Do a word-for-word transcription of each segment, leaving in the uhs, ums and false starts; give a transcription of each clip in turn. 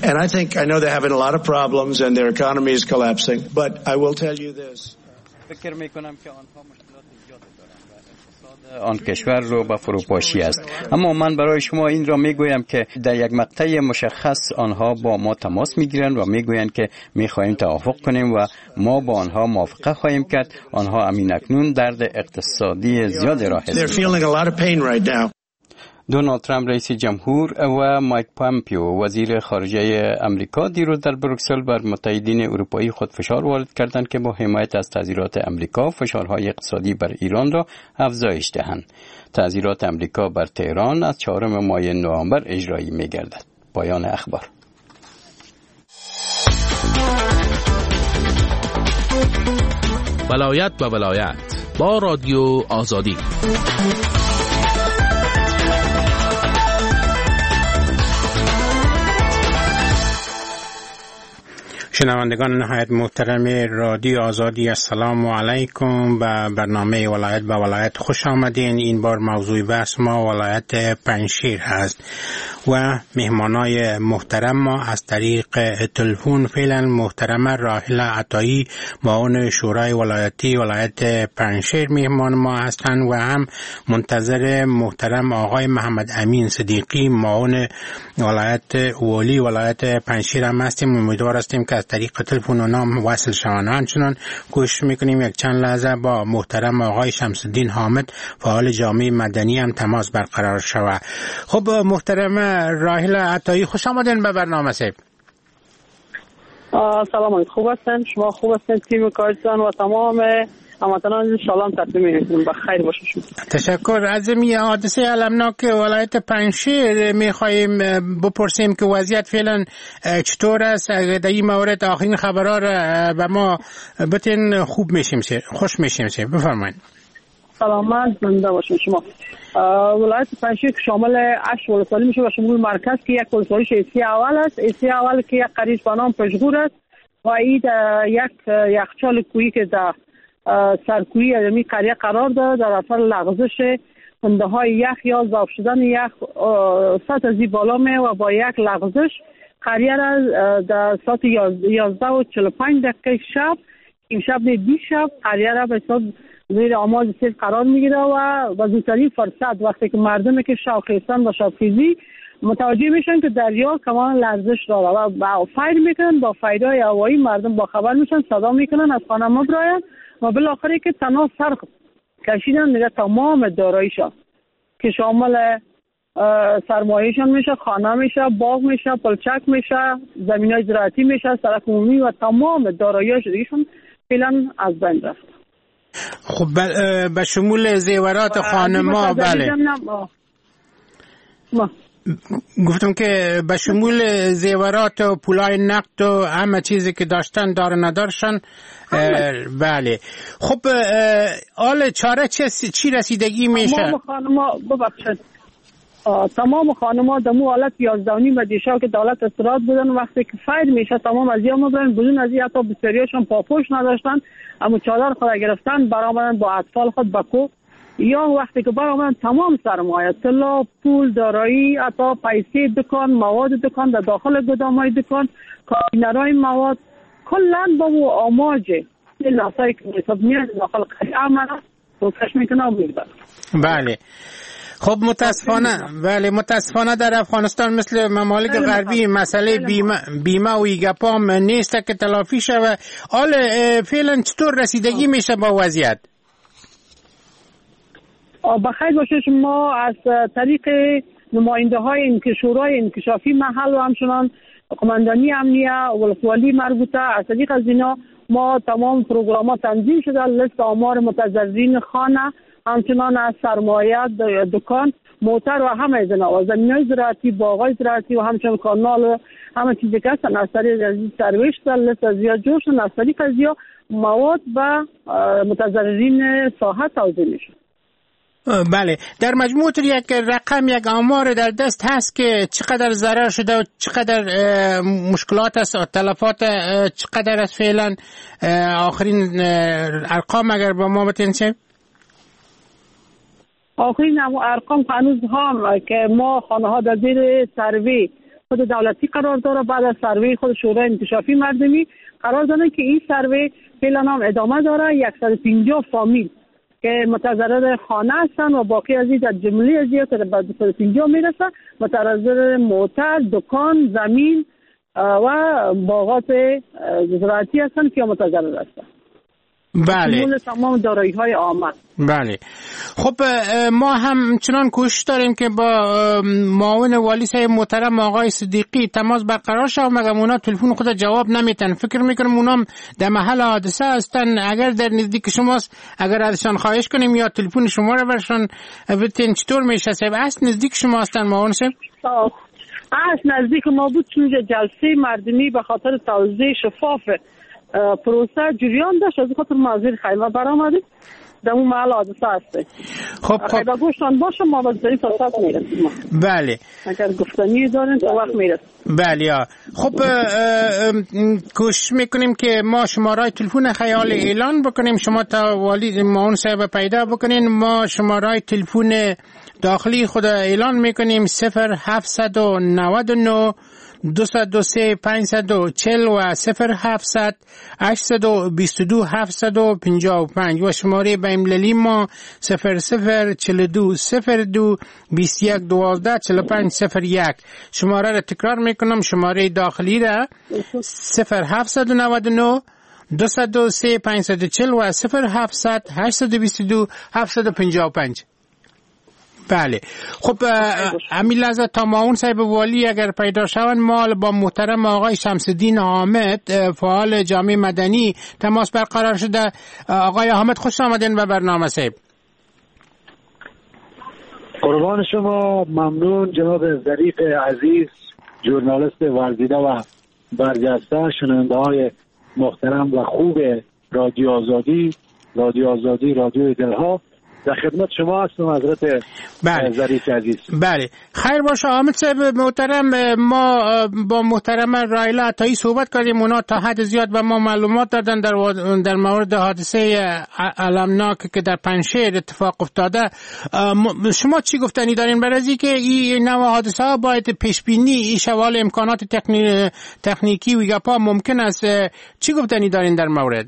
And I think, I know they're having a lot of problems and their economy is collapsing, but I will tell you this. فکر میکنم که آنها مشکلات زیادی دارند و اقتصاد آن کشور رو به فروپاشی است. اما من برای شما این را میگویم که در یک مقطع مشخص آنها با ما تماس میگیرند و میگویند که میخواهیم توافق کنیم و ما با آنها موافقه خواهیم کرد. آنها همین اکنون درد اقتصادی زیادی را حس می‌کنند. دونالد ترامپ رئیس جمهور و مایک پامپیو وزیر خارجه امریکا دیروز در بروکسل بر متحدین اروپایی خود فشار وارد کردند که با حمایت از تعزیرات امریکا فشارهای اقتصادی بر ایران را افزایش دهند. تعزیرات امریکا بر تهران از چهارم ماه نوامبر اجرایی می‌گردد. پایان اخبار. ولایت و ولایت با رادیو آزادی. شنوندگان نهایت محترم رادیو آزادی، السلام علیکم. به برنامه ولایت به ولایت خوش آمدین. این بار موضوع بحث ما ولایت پنجشیر هست و مهمانای محترم ما از طریق تلفن فعلا محترم راحله عطایی معاون شورای ولایتی ولایت پنجشیر مهمان ما هستند و هم منتظر محترم آقای محمد امین صدیقی معاون ولایت والی ولایت پنجشیر هم هستیم. امیدوار هستیم که از طریق تلفن و نام وصل شوند. همچنان کوشش میکنیم یک چند لحظه با محترم آقای شمس الدین حامد فعال جامعه مدنی هم تماس برقرار شود. خب محترم راحله عطایی خوش آمدین به برنامه سیب. سلام علیکم. خوب هستین؟ شما خوب هستین؟ تیم کارتان و تمام هموطنان ان شاء الله تقدیم می‌کنیم. بخیر باشید. تشکر. از این حادثه المناک ولایت پنجشیر می‌خوایم بپرسیم که وضعیت فعلا چطور است؟ اگر در این مورد آخرین خبرها را به ما بتین خوب میشیم سر خوش میشیم سر بفرمایید. سلامت زنده باشین. شما ولایت پنجشیر که شامل هشت ولسوالی میشه و شمول مرکز که یک ولسوالیش ایسی اول است. ایسی اول که یک قریش به نام پژگور است و این یک یخچال کویی که در سرکویی از این قریه قرار داره در اثر لغزش کنده های یخ یا ذوب شدن یخ سطح از این بالا می و با یک لغزش قریه را در ساعت یازده و چهل و پنج دقیقه شب این شب نه دی شب قریه را به صورت زیر آماج سیل قرار میگیره و با زودترین فرصت وقتی که مردم که شاخیستان و شاخیزی متوجه میشن که دریا کمان لرزش داره و با فایر میکنن با فایرهای هوایی مردم با خبر میشن صدا میکنن از خانه مبراین و بالاخره که تنها سر کشیدن میگه تمام داراییشان که شامل سرمایهشان میشه، خانه میشه، باغ میشه، پلچک میشه، زمینای زراعتی میشه، سرک عمومی و تمام دارایی‌هاش دیگه‌شون فعلا از بین رفت. خب به شمول زیورات خانما بله ما. گفتم که به شمول زیورات و پولای نقد و همه چیزی که داشتن دار ندارشن بله. خب آل چاره چی رسیدگی میشه؟ تمام خانما ببخشید تمام خانما دمو حالت یازده و نیم دیشب که دولت استراحت بودن وقتی که فایر میشه تمام از یا مبرن بدون از یا تا بسیاریشون پاپوش نداشتن اما چادر خود گرفتن برآمدن با اطفال خود بکو یا وقتی که برآمدن تمام سرمایه طلا پول دارایی حتی پیسه دکان مواد دکان در داخل گدامای دکان کانتینرهای مواد کلا با و آماج لاسایی که حساب میاد داخل قریه عملا روکش میکنه و میبرد. بله. خب متاسفانه بله متاسفانه در افغانستان مثل ممالک غربی مسئله بیمه بیمه و ایگپام نیست که تلافی شود. حال فعلا چطور رسیدگی میشه با وضعیت؟ بخیر باشه. ما از طریق نماینده های شورای انکشافی محل و همچنان قماندانی امنیه ولسوالی مربوطه از طریق از اینا ما تمام پروگرام ها تنظیم شده. لیست آمار متضررین خانه همچنان از سرمایه دکان موتر و همه از اینا و زمینای زراعتی باغای زراعتی و همچنان کانال و همه چیزی که هستن از طریق از سرویش لیست از یا جوشن از طریق از یا مواد به متضررین ساحه توزیع میشه. بله. در مجموع یک رقم یک آمار در دست هست که چقدر ضرر شده و چقدر مشکلات است و تلفات چقدر است فعلا آخرین ارقام اگر با ما بتونید؟ آخرین ارقام هنوز هم که ما خانه ها در زیر سروی خود دولتی قرار داره. بعد از سروی خود شورای انکشافی مردمی قرار دادن که این سروی فعلا هم ادامه داره. صد و پنجاه فامیل که متضرر خانه هستن و باقی از این در جمله از این تا صد و پنجاه میرسه متضرر موتر، دکان، زمین و باغات زراعتی هستن که متضرر هستن. بله. تمام دارایی های آمد. بله. خب ما هم چنان کوشش داریم که با معاون والی صاحب محترم آقای صدیقی تماس برقرار شد، مگر اونا تلفن خود جواب نمیتن. فکر میکنم اونام در محل حادثه هستن. اگر در نزدیک شماست اگر ازشان خواهش کنیم یا تلفن شما رو برشان بتین چطور میشه صاحب؟ است نزدیک شما هستن معاون صاحب؟ است نزدیک ما بود، چون جلسه مردمی به خاطر توزیع شفاف پروسه جریان داشت، از خاطر مازیر خیمه برآمدیم در اون محل حادثه هسته. خب خب اگه گوشتان باشه ما باز داریم تا ساعت میرسیم. بله. اگر گفتنی دارین تا وقت میرسیم. بله. خب کوشش میکنیم که ما شماره تلفن خیال اعلان بکنیم، شما تا والی معاون صاحب پیدا بکنین. ما شماره تلفن داخلی خود اعلان میکنیم صفر هفتصد و نود و نه دوصد و سه پانصد و چهل و صفر هفتصد هشتصد و بیست و دو هفتصد و پنجاه و پنج و شماره بین‌المللی ما صفر صفر چهل و دو صفر دو بیست و یک دوازده چهل و پنج صفر یک. شماره را تکرار میکنم، شماره داخلی را صفر هفتصد و نود و نه دوصد و سه پانصد و چهل و صفر هفتصد هشتصد و بیست و دو هفتصد و پنجاه و پنج. بله. خب همین لحظه تا معاون صاحب والی اگر پیدا شوند ما با محترم آقای شمس‌الدین حامد فعال جامعه مدنی تماس برقرار شده. آقای حامد خوش آمدین به برنامه صاحب. قربان شما، ممنون جناب ظریف عزیز، ژورنالیست ورزیده و برجسته، شنونده های محترم و خوب رادیو آزادی، رادیو آزادی رادیو دلها، در خدمت شما هستم حضرت ظریف عزیز. بله خیر باشه حامد صاحب محترم. ما با محترم رایلا عطایی صحبت کردیم، اونا تا حد زیاد به ما معلومات دادن در در مورد حادثه المناک که در پنجشیر اتفاق افتاده. شما چی گفتنی دارین برای اینکه این نوع حادثه ها باید پیش بینی این شوال امکانات تکنی... تکنیکی و گپا ممکن است؟ چی گفتنی دارین در مورد؟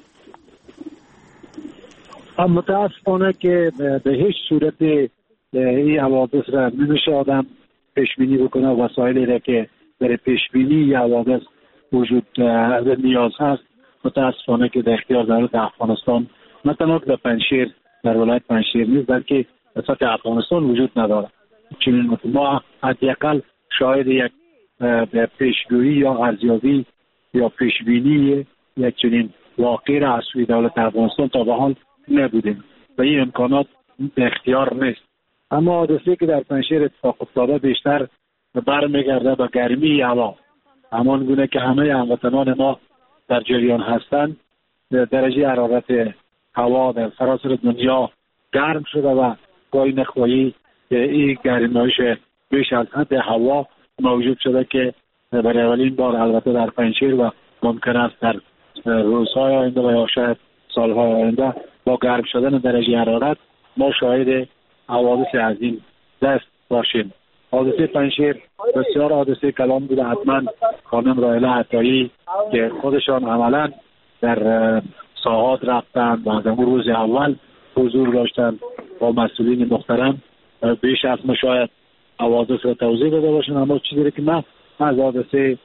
متاسفانه که به هیچ صورت این حوادث را نمیشه آدم پیش بینی بکنه. وسایلی را که برای پیش بینی حوادث وجود نیاز هست متاسفانه که در اختیار دولت افغانستان نه تنها در پنجشیر در ولایت پنجشیر نیست بلکه در سطح افغانستان وجود نداره. چنین ما حداقل شاهد یک پیشگویی یا ارزیابی یا پیش بینی یک چنین واقعی را از سوی دولت افغانستان تا به حال نبودیم و این امکانات به اختیار نیست. اما حادثه‌ای که در پنجشیر اتفاق افتاده بیشتر برمیگرده به گرمی هوا، همان گونه که همه هموطنان ما در جریان هستند. درجه حرارت هوا در سراسر دنیا گرم شده و گاهی نخواهی این گرمایش بیش از حد هوا موجود شده که برای اولین بار البته در پنجشیر و ممکن است در روزهای آینده و یا شاید سالهای آینده با گرم شدن درجه حرارت ما شاهد حوادث از این دست باشیم. حادثه پنجشیر بسیار حادثه کلان بوده. حتما خانم رایلا عطایی که خودشان عملا در ساحات رفتن و از اون روز اول حضور داشتن با مسئولین محترم بیش از ما شاید حوادث را توضیح داده باشن. اما چیزی که من از حادثه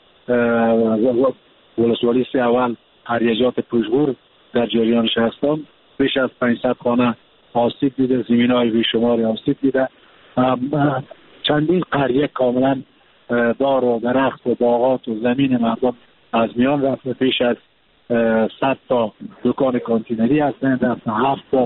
ولسوالی سه اول هریجات پشگور در جریانش هستم، بیش از پانصد خانه آسیب دیده، زمین‌های بیشماری آسیب دیده، چندین قریه کاملا دار و درخت و باغات و زمین مردم از میان رفته. بیش از صد تا دکان کانتینری هستند، هفت تا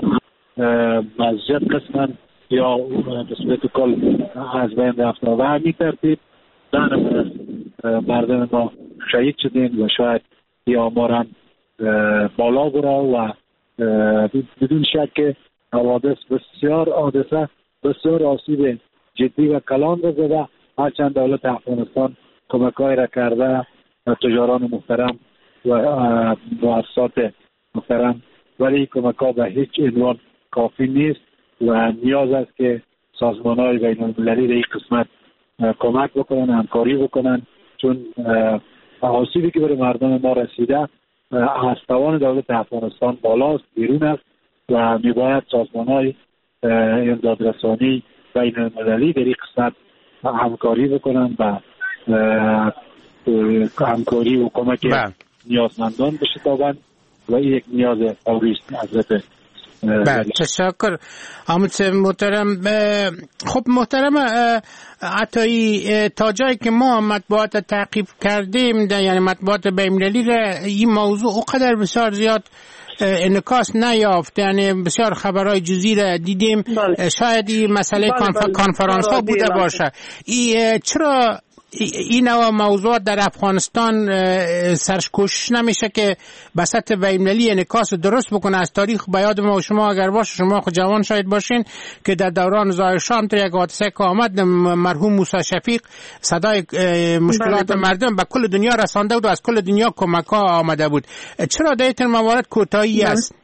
مسجد قسمن یا به صورت کل از بین رفته و همین ترتیب در مردم ما شهید شدین و شاید این آمار هم بالا بره و بدون شک حوادث بسیار حادثه بسیار آسیب جدی و کلان را زده. هرچند دولت افغانستان کمک‌های را کرده و تجاران محترم و مؤسسات محترم، ولی کمک‌ها به هیچ عنوان کافی نیست و نیاز است که سازمان‌های بین‌المللی در این قسمت کمک بکنن، همکاری بکنن، چون آسیبی که برای مردم ما رسیده از توان دولت افغانستان بالاست، بیرون است و میباید سازمان‌های امدادرسانی بین المللی در این قسمت همکاری بکنن و همکاری و کمک نیازمندان بشتابند و این یک نیاز فوری است حضرت. بله تشکر آمد محترم. خب محترم عطایی، تا جایی که ما مطبوعات تعقیب کردیم یعنی مطبوعات بین‌المللی را این موضوع اونقدر بسیار زیاد انعکاس نیافت، یعنی بسیار خبرهای جزئی را دیدیم. بله. شاید این مسئله کنفرانس ها بوده باشه. ای چرا این نوع موضوعات در افغانستان سرش کوشش نمیشه که بسط بین‌المللی انعکاس درست بکنه؟ از تاریخ به یاد ما و شما اگر باشه، شما خود جوان شاید باشین که در دوران ظاهر شام در یک حادثه که آمد مرحوم موسی شفیق صدای مشکلات مردم به کل دنیا رسانده بود و از کل دنیا کمک ها آمده بود. چرا در این موارد کوتاهی است؟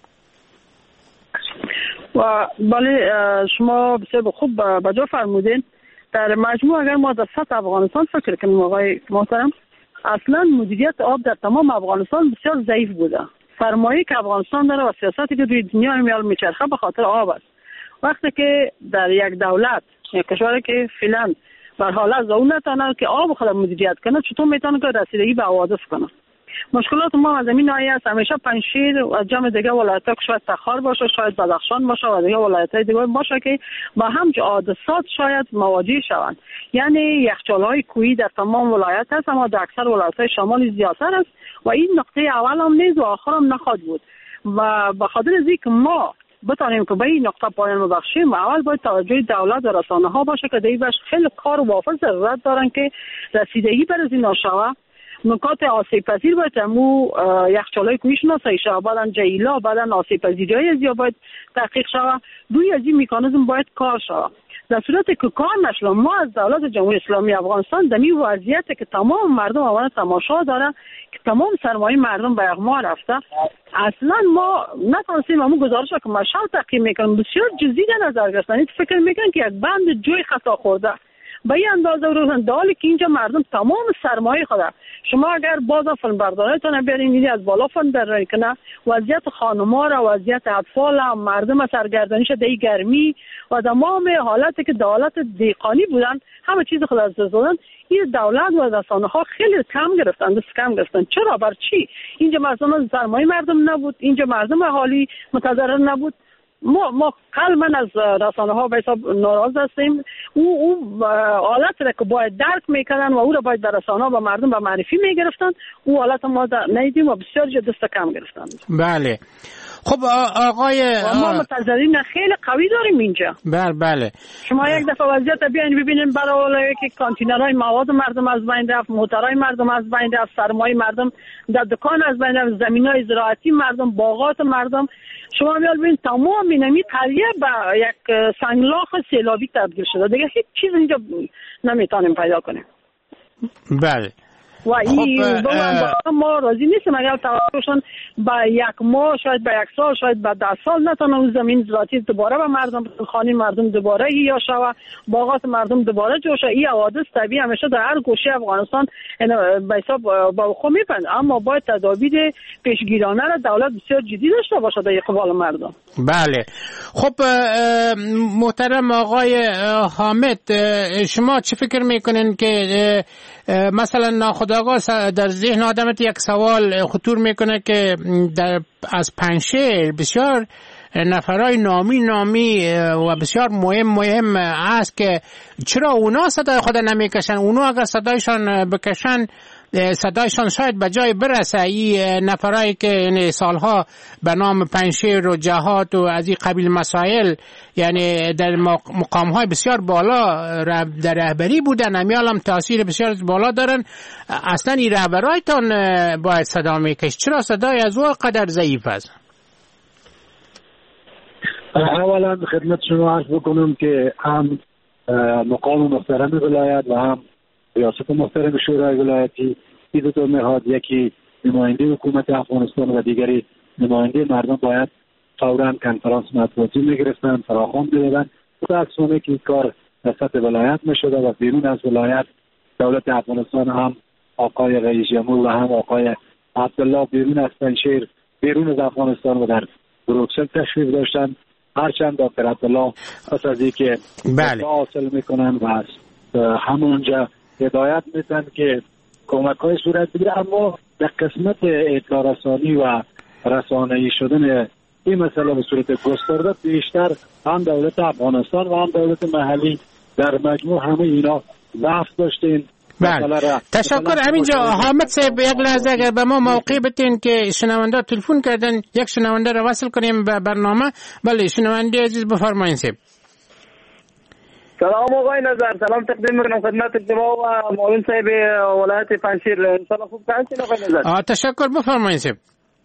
و بله شما بسیار خوب بجا فرمودین. در مجموع اگر ما در سطح افغانستان فکر کنیم آقای محترم، اصلا مدیریت آب در تمام افغانستان بسیار ضعیف بوده. سرمایه که افغانستان داره و سیاستی که روی دنیا میال میچرخه به خاطر آب است. وقتی که در یک دولت یک کشوری که فعلا بر حالت اون نتونه که آب خود مدیریت کنه، چطور میتونه که رسیدگی به حوادث کنه؟ مشکلات ما از این ناحیه است. همیشه پنجشیر و از جمع دیگه ولایت‌ها که شاید تخار باشه، شاید بدخشان باشه و دیگه ولایت‌های دیگه باشه که با همچه حادثات شاید مواجه شوند. یعنی یخچال‌های کوهی در تمام ولایت هست، اما در اکثر ولایت‌های شمالی زیادتر است و این نقطه اول هم نیست و آخر هم نخواهد بود. و به خاطر از اینکه ما بتانیم که به این نقطه پایان ببخشیم، اول باید توجه دولت و رسانه‌ها باشه که دیگه خیلی کار و وافر ضرورت دارن که رسیدگی بر از اینا شوه. نکات آسیب پذیر باید امو یخچال‌های کوهی شناسایی شود، بعدن جیلا، بعدن آسیب پذیری‌های از یا باید تحقیق شود. دوی از این میکانیزم باید کار شود. در صورتی که کار نشد، ما از دولت جمهوری اسلامی افغانستان در این وضعیتی که تمام مردم آوان تماشا داره که تمام سرمایه مردم به اغما رفته، اصلا ما نتونستیم همون گزارش که مشال تحقیق میکنیم بسیار جزئی در نظر گرفتن. فکر میکنن که یک بند جوی خطا خورده به این اندازه روزن دالی که اینجا مردم تمام سرمایه خود شما اگر باز فیلم برداریتون بیارین میدی از بالا فیلم در کنه وضعیت خانم‌ها را، وضعیت اطفال هم، مردم سرگردانیش در گرمی و تمام حالتی که دولت دیقانی بودن همه چیز خود از دست دادن. این دولت و رسانه‌ها خیلی کم گرفتن، دست کم گرفتن. چرا؟ بر چی؟ اینجا مثلا سرمایه مردم نبود، اینجا مردم اهالی متضرر نبود. ما ما قلبا از رسانه ها به حساب ناراض هستیم. او او حالت را که باید درک میکنن و او را باید در رسانه ها به مردم به معرفی میگرفتن، او حالت ما ندیدیم و بسیار جد دست کم گرفتن. بله. خب آقای ما متضررین خیلی قوی داریم اینجا. بله بله. شما یک دفعه وضعیت بیاین ببینین برای که کانتینرهای مواد مردم از بین رفت، موترهای مردم از بین رفت، سرمایه مردم در دکان از بین رفت، زمینای زراعتی مردم، باغات مردم. شما میال ببین تمام اینمی قریه به یک سنگلاخ سیلابی تبدیل شده. دیگه هیچ چیز اینجا نمیتونیم پیدا کنیم. بله. و این خب ما راضی نیستیم اگر توافقشون با یک ماه، شاید با یک سال، شاید با ده سال نتونه اون زمین زراعتی دوباره به مردم، خانه مردم دوباره یا شوه، باغات مردم دوباره جوشه. این حوادث طبیعی همیشه در هر گوشه افغانستان به حساب با خود میپند، اما باید تدابیر پیشگیرانه را دولت بسیار جدی داشته باشه در قبال مردم. بله. خب محترم آقای حامد، شما چه فکر میکنین که مثلا ناخودآگاه در ذهن آدمت یک سوال خطور میکنه که در از پنجشیر بسیار نفرای نامی نامی و بسیار مهم مهم است که چرا اونا صدای خود نمیکشن؟ اونا اگر صدایشان بکشن صدایشان شاید به جای برسه. این نفرایی که یعنی سالها به نام پنجشیر و جهات و از این قبیل مسائل یعنی در مقامهای بسیار بالا در رهبری بودن، همیال هم تاثیر بسیار بالا دارن، اصلا این رهبرایتان باید صدا میکش. چرا صدای از او قدر ضعیف است؟ اولا خدمت شما عرض بکنم که هم مقام محترم ولایت و هم ریاست محترم شورای ولایتی این دو تا نهاد، یکی نماینده حکومت افغانستان و دیگری نماینده مردم، باید فوراً کنفرانس مطبوعاتی میگرفتن، فراخوان میدادن. متاسفانه که این کار وسط ولایت میشده و بیرون از ولایت دولت افغانستان هم آقای رئیس جمهور و هم آقای عبدالله بیرون از پنجشیر بیرون از افغانستان و در بروکسل تشریف داشتن. هرچند دکتر عبدالله پس از اینکه بله حاصل میکنن و همونجا هدایت میتن که کمک های صورت بگیره، اما در قسمت اطلاع رسانی و رسانه‌ای شدن این مسئله به صورت گسترده بیشتر هم دولت افغانستان و هم دولت محلی در مجموع همه اینا ضعف داشتین. بله تشکر. همینجا حامد صاحب یک لحظه اگر به ما موقع بتین که شنونده تلفن کردن یک شنونده را وصل کنیم به برنامه. بله شنونده عزیز بفرمایید صاحب. سلام آقای نظر، سلام تقدیم میکنم خدمت شما و معاون صاحب ولایت پنجشیر. ان شاء الله خوب هستین آقای نظر؟ تشکر بفرمایید صاحب.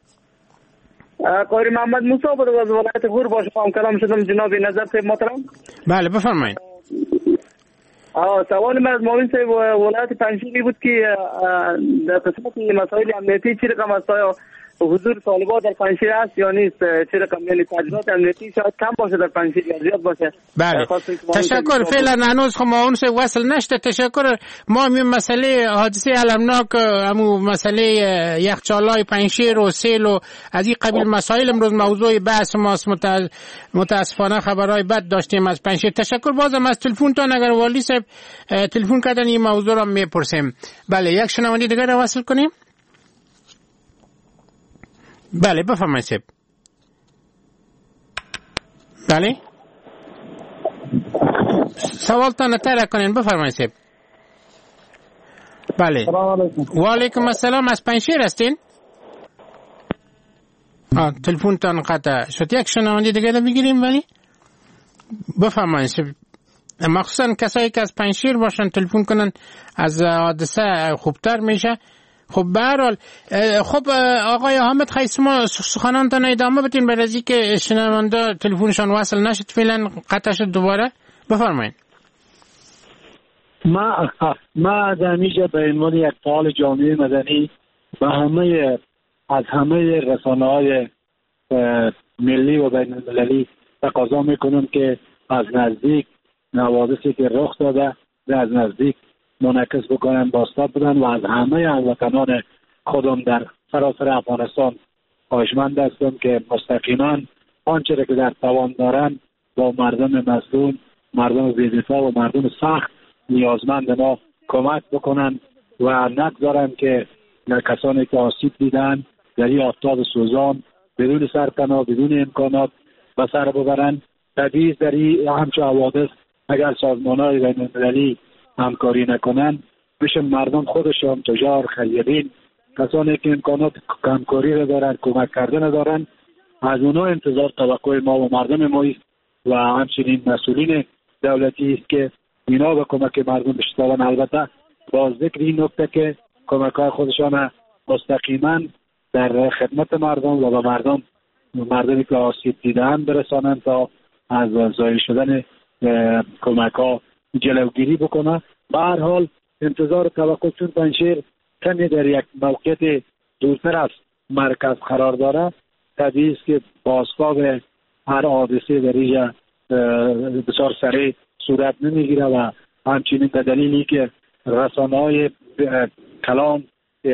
قاری محمد موسی بود از ولایت غور با شما کلام شدم جناب نظر صاحب محترم. بله بفرمایید. آه سوال من از معاون صاحب ولایت پنجشیر بود که در قسمت مسائل امنیتی چه رقم است؟ حضور طالبان در پنجشیر است یا نیست؟ چه رقم یعنی تجهیزات امنیتی شاید کم باشه در پنجشیر یا زیاد باشه؟ بله تشکر. فعلا هنوز خب معاون صاحب وصل نشده. تشکر. ما این مسئله حادثه المناک همو مسئله یخچالای پنجشیر و سیل و از این قبیل مسائل امروز موضوع بحث ماست. متاسفانه خبرهای بد داشتیم از پنجشیر. تشکر بازم از تلفنتان. اگر والی صاحب تلفن کردن این موضوع را میپرسیم. بله یک شنونده دیگر را وصل کنیم. بله بفرمایید صاحب. بله سوالتان ترک کنین بفرمایید صاحب. بله و علیکم السلام. از پنجشیر هستین؟ آه تلفنتان قطع شد. یک شنونده دیگه بگیریم. ولی بفرمایید صاحب. مخصوصا کسایی که از پنجشیر باشن تلفن کنن از حادثه خوبتر میشه. خب به هر حال خب آقای حامد خیسما سخنانتان ادامه بدین برای از اینکه شنونده تلفنشان وصل نشد فعلا قطع شد. دوباره بفرمایید. ما ما در اینجا به عنوان یک فعال جامعه مدنی و همه از همه رسانه‌های ملی و بین المللی تقاضا میکنم که از نزدیک حوادثی که رخ داده از نزدیک منعکس بکنن، بازتاب بدن و از همه هموطنان خودم در سراسر افغانستان خواهشمند هستم که مستقیما آنچه را که در توان دارن با مردم مظلوم، مردم بی‌دفاع و مردم سخت نیازمند ما کمک بکنن و نگذارن که کسانی که آسیب دیدن در این آفتاب سوزان بدون سرپناه بدون امکانات به سر ببرن. طبیعی در این همچه حوادث اگر سازمان‌های بین‌المللی همکاری نکنن میشه مردم خودشون تجار خیرین کسانی که امکانات همکاری را دارن کمک کردن دارن از اونا انتظار توقع ما و مردم ما است و همچنین مسئولین دولتی است که اینا به کمک مردم بشتابن. البته باز ذکر این نکته که کمک های خودشان مستقیما در خدمت مردم و به مردم مردمی که آسیب دیدن برسانن تا از ضایع شدن کمک ها جلوگیری بکنه. به هر حال انتظار توقع چون پنجشیر کمی در یک موقعیت دورتر از مرکز قرار داره طبیعی است که بازتاب هر حادثه در اینجا بسیار سریع صورت نمیگیره و همچنین به دلیلی که رسانه‌های کلام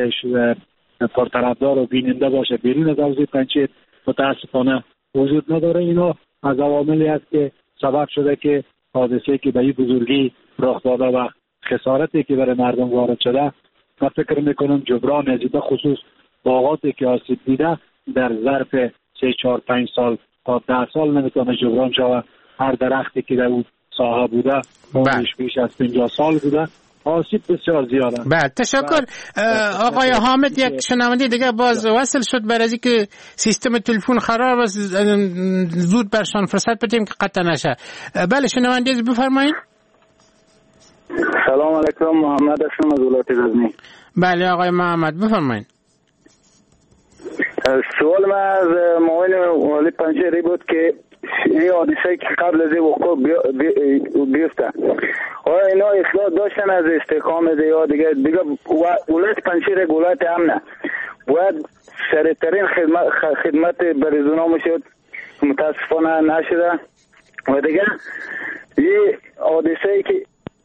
پرطرفدار و بیننده باشه بیرون از حوزه پنجشیر متاسفانه وجود نداره. اینا از عواملی است که سبب شده که حادثه که به این بزرگی رخ داده و خسارتی که برای مردم وارد شده من فکر میکنم جبران از به خصوص باغاتی که آسیب دیده در ظرف سه چهار پنج سال تا ده سال نمیتونه جبران شود. هر درختی که در اون ساحه بوده عمرش بیش از پنجاه سال بوده آسیب بسیار زیاده. بعد تشکر. آقای حامد یک شنونده دیگه باز وصل شد برای از اینکه سیستم تلفن خراب است زود برشان فرصت بدیم که قطع نشه. بله شنونده بفرمایید. سلام علیکم، محمد هستم از ولایت غزنی. بله آقای محمد بفرمایید. سوال من از معاون والی پنجشیر بود که این حادثه که قبل از وقوع بیفته آیا اینا اصلاح داشتن از استحکام ده یا دیگه دیگه ولایت پنجشیر یک ولایت امنه باید سریعترین خدمت خدمت بریزونا میشد، متاسفانه نشده. و دیگه یه حادثه که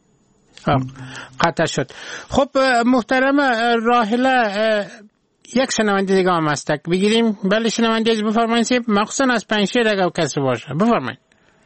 قطع شد. خب محترم راحله، یک شنونده دیگه هم هست بگیریم. بله شنونده از بفرمایید، مخصوصا از پنجشیر اگر کسی باشه بفرمایید.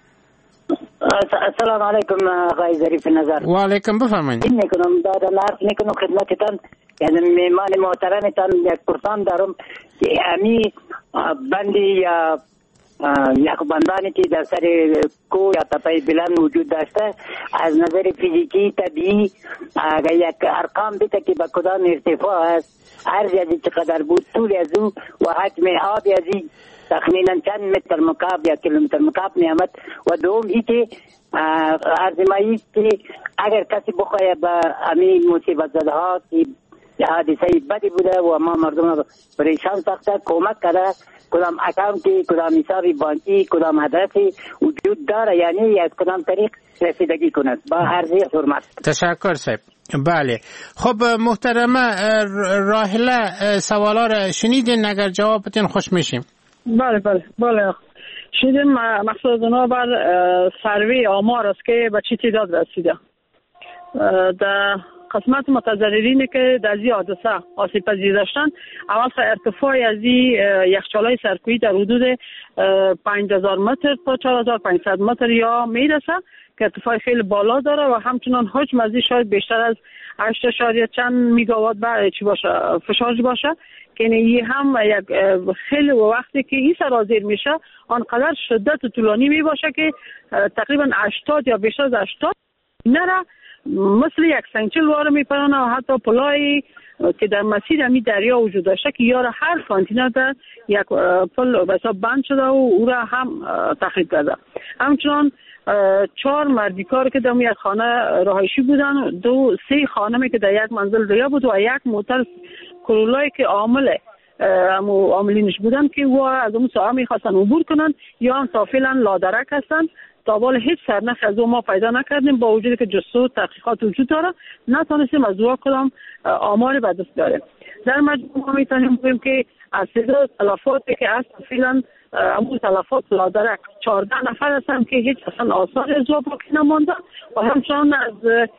السلام علیکم آقای ظریف نظر. و علیکم، بفرمایید. این میکنم دادن عرض میکنم خدمتتان، یعنی میمان محترمتان یک پرسان دارم که امی بندی یا یک بندانی که در سر کو یا تپه بلند وجود داشته، از نظر فیزیکی طبیعی اگر یک ارقام بده که به کدام ارتفاع است، عرض از چقدر بود، طول از او و حجم آب از این تخمینا چند متر مکعب یا کیلومتر مکعب می آمد. و دوم ای که عرض ما است که اگر کسی بخواه به همین مصیبت زده ها که حادثه بدی بوده و ما مردم پریشان ساخته کمک کرده، کدام اکاونتی، کدام حساب بانکی، کدام ادرسی وجود داره، یعنی از کدام طریق رسیدگی کند. با عرض حرمت. تشکر صاحب. بله خب محترمه راحله، سوالا را شنیدین؟ اگر جواب بدین خوش میشیم. بله بله بله شنیدیم. مقصود اونا بر سروی آمار است که به چی تعداد رسیده. در قسمت متضررینی که در این حادثه آسیب پذیر داشتن، اول ارتفاع از این یخچال‌های سرکوبی در حدود پنج هزار متر تا چهار هزار و پانصد متر یا میرسه که ارتفاع خیلی بالا داره و همچنان حجم از این شاید بیشتر از هشت اشاریه چند میگاوات بر چی باشه فشارج باشه، که این هم یک خیلی وقتی که این سرازیر میشه آنقدر شدت طولانی می باشه که تقریبا هشتاد یا بیشتر از هشتاد نره مثل یک سنچل واره میپرانه و حتی پلای که در مسیر همی دریا وجود داشته که یار هر کانتینر در یک پل بسا بند شده و او را هم تخریب کرده. همچنان چهار مردیکار که در یک خانه رهایشی بودن، دو سه خانمی که در یک منزل ریا بود و یک موتر کرولایی که عامل عاملینش بودن که و از اون ساعه میخواستن عبور کنن یا هم تافیلا لادرک هستن. تا بالا هیچ سرنخ از اون ما پیدا نکردیم، با وجودی که جستجو تحقیقات وجود داره نتونستیم از اون کدام آماری به دست بیاریم. در مجموع ما میتونیم بگیم که از تعداد تلفاتی که از فعلا همون تلفات لادرک چهارده نفر هستن که هیچ اصلا آثار از اون باقی نمانده و همچنان از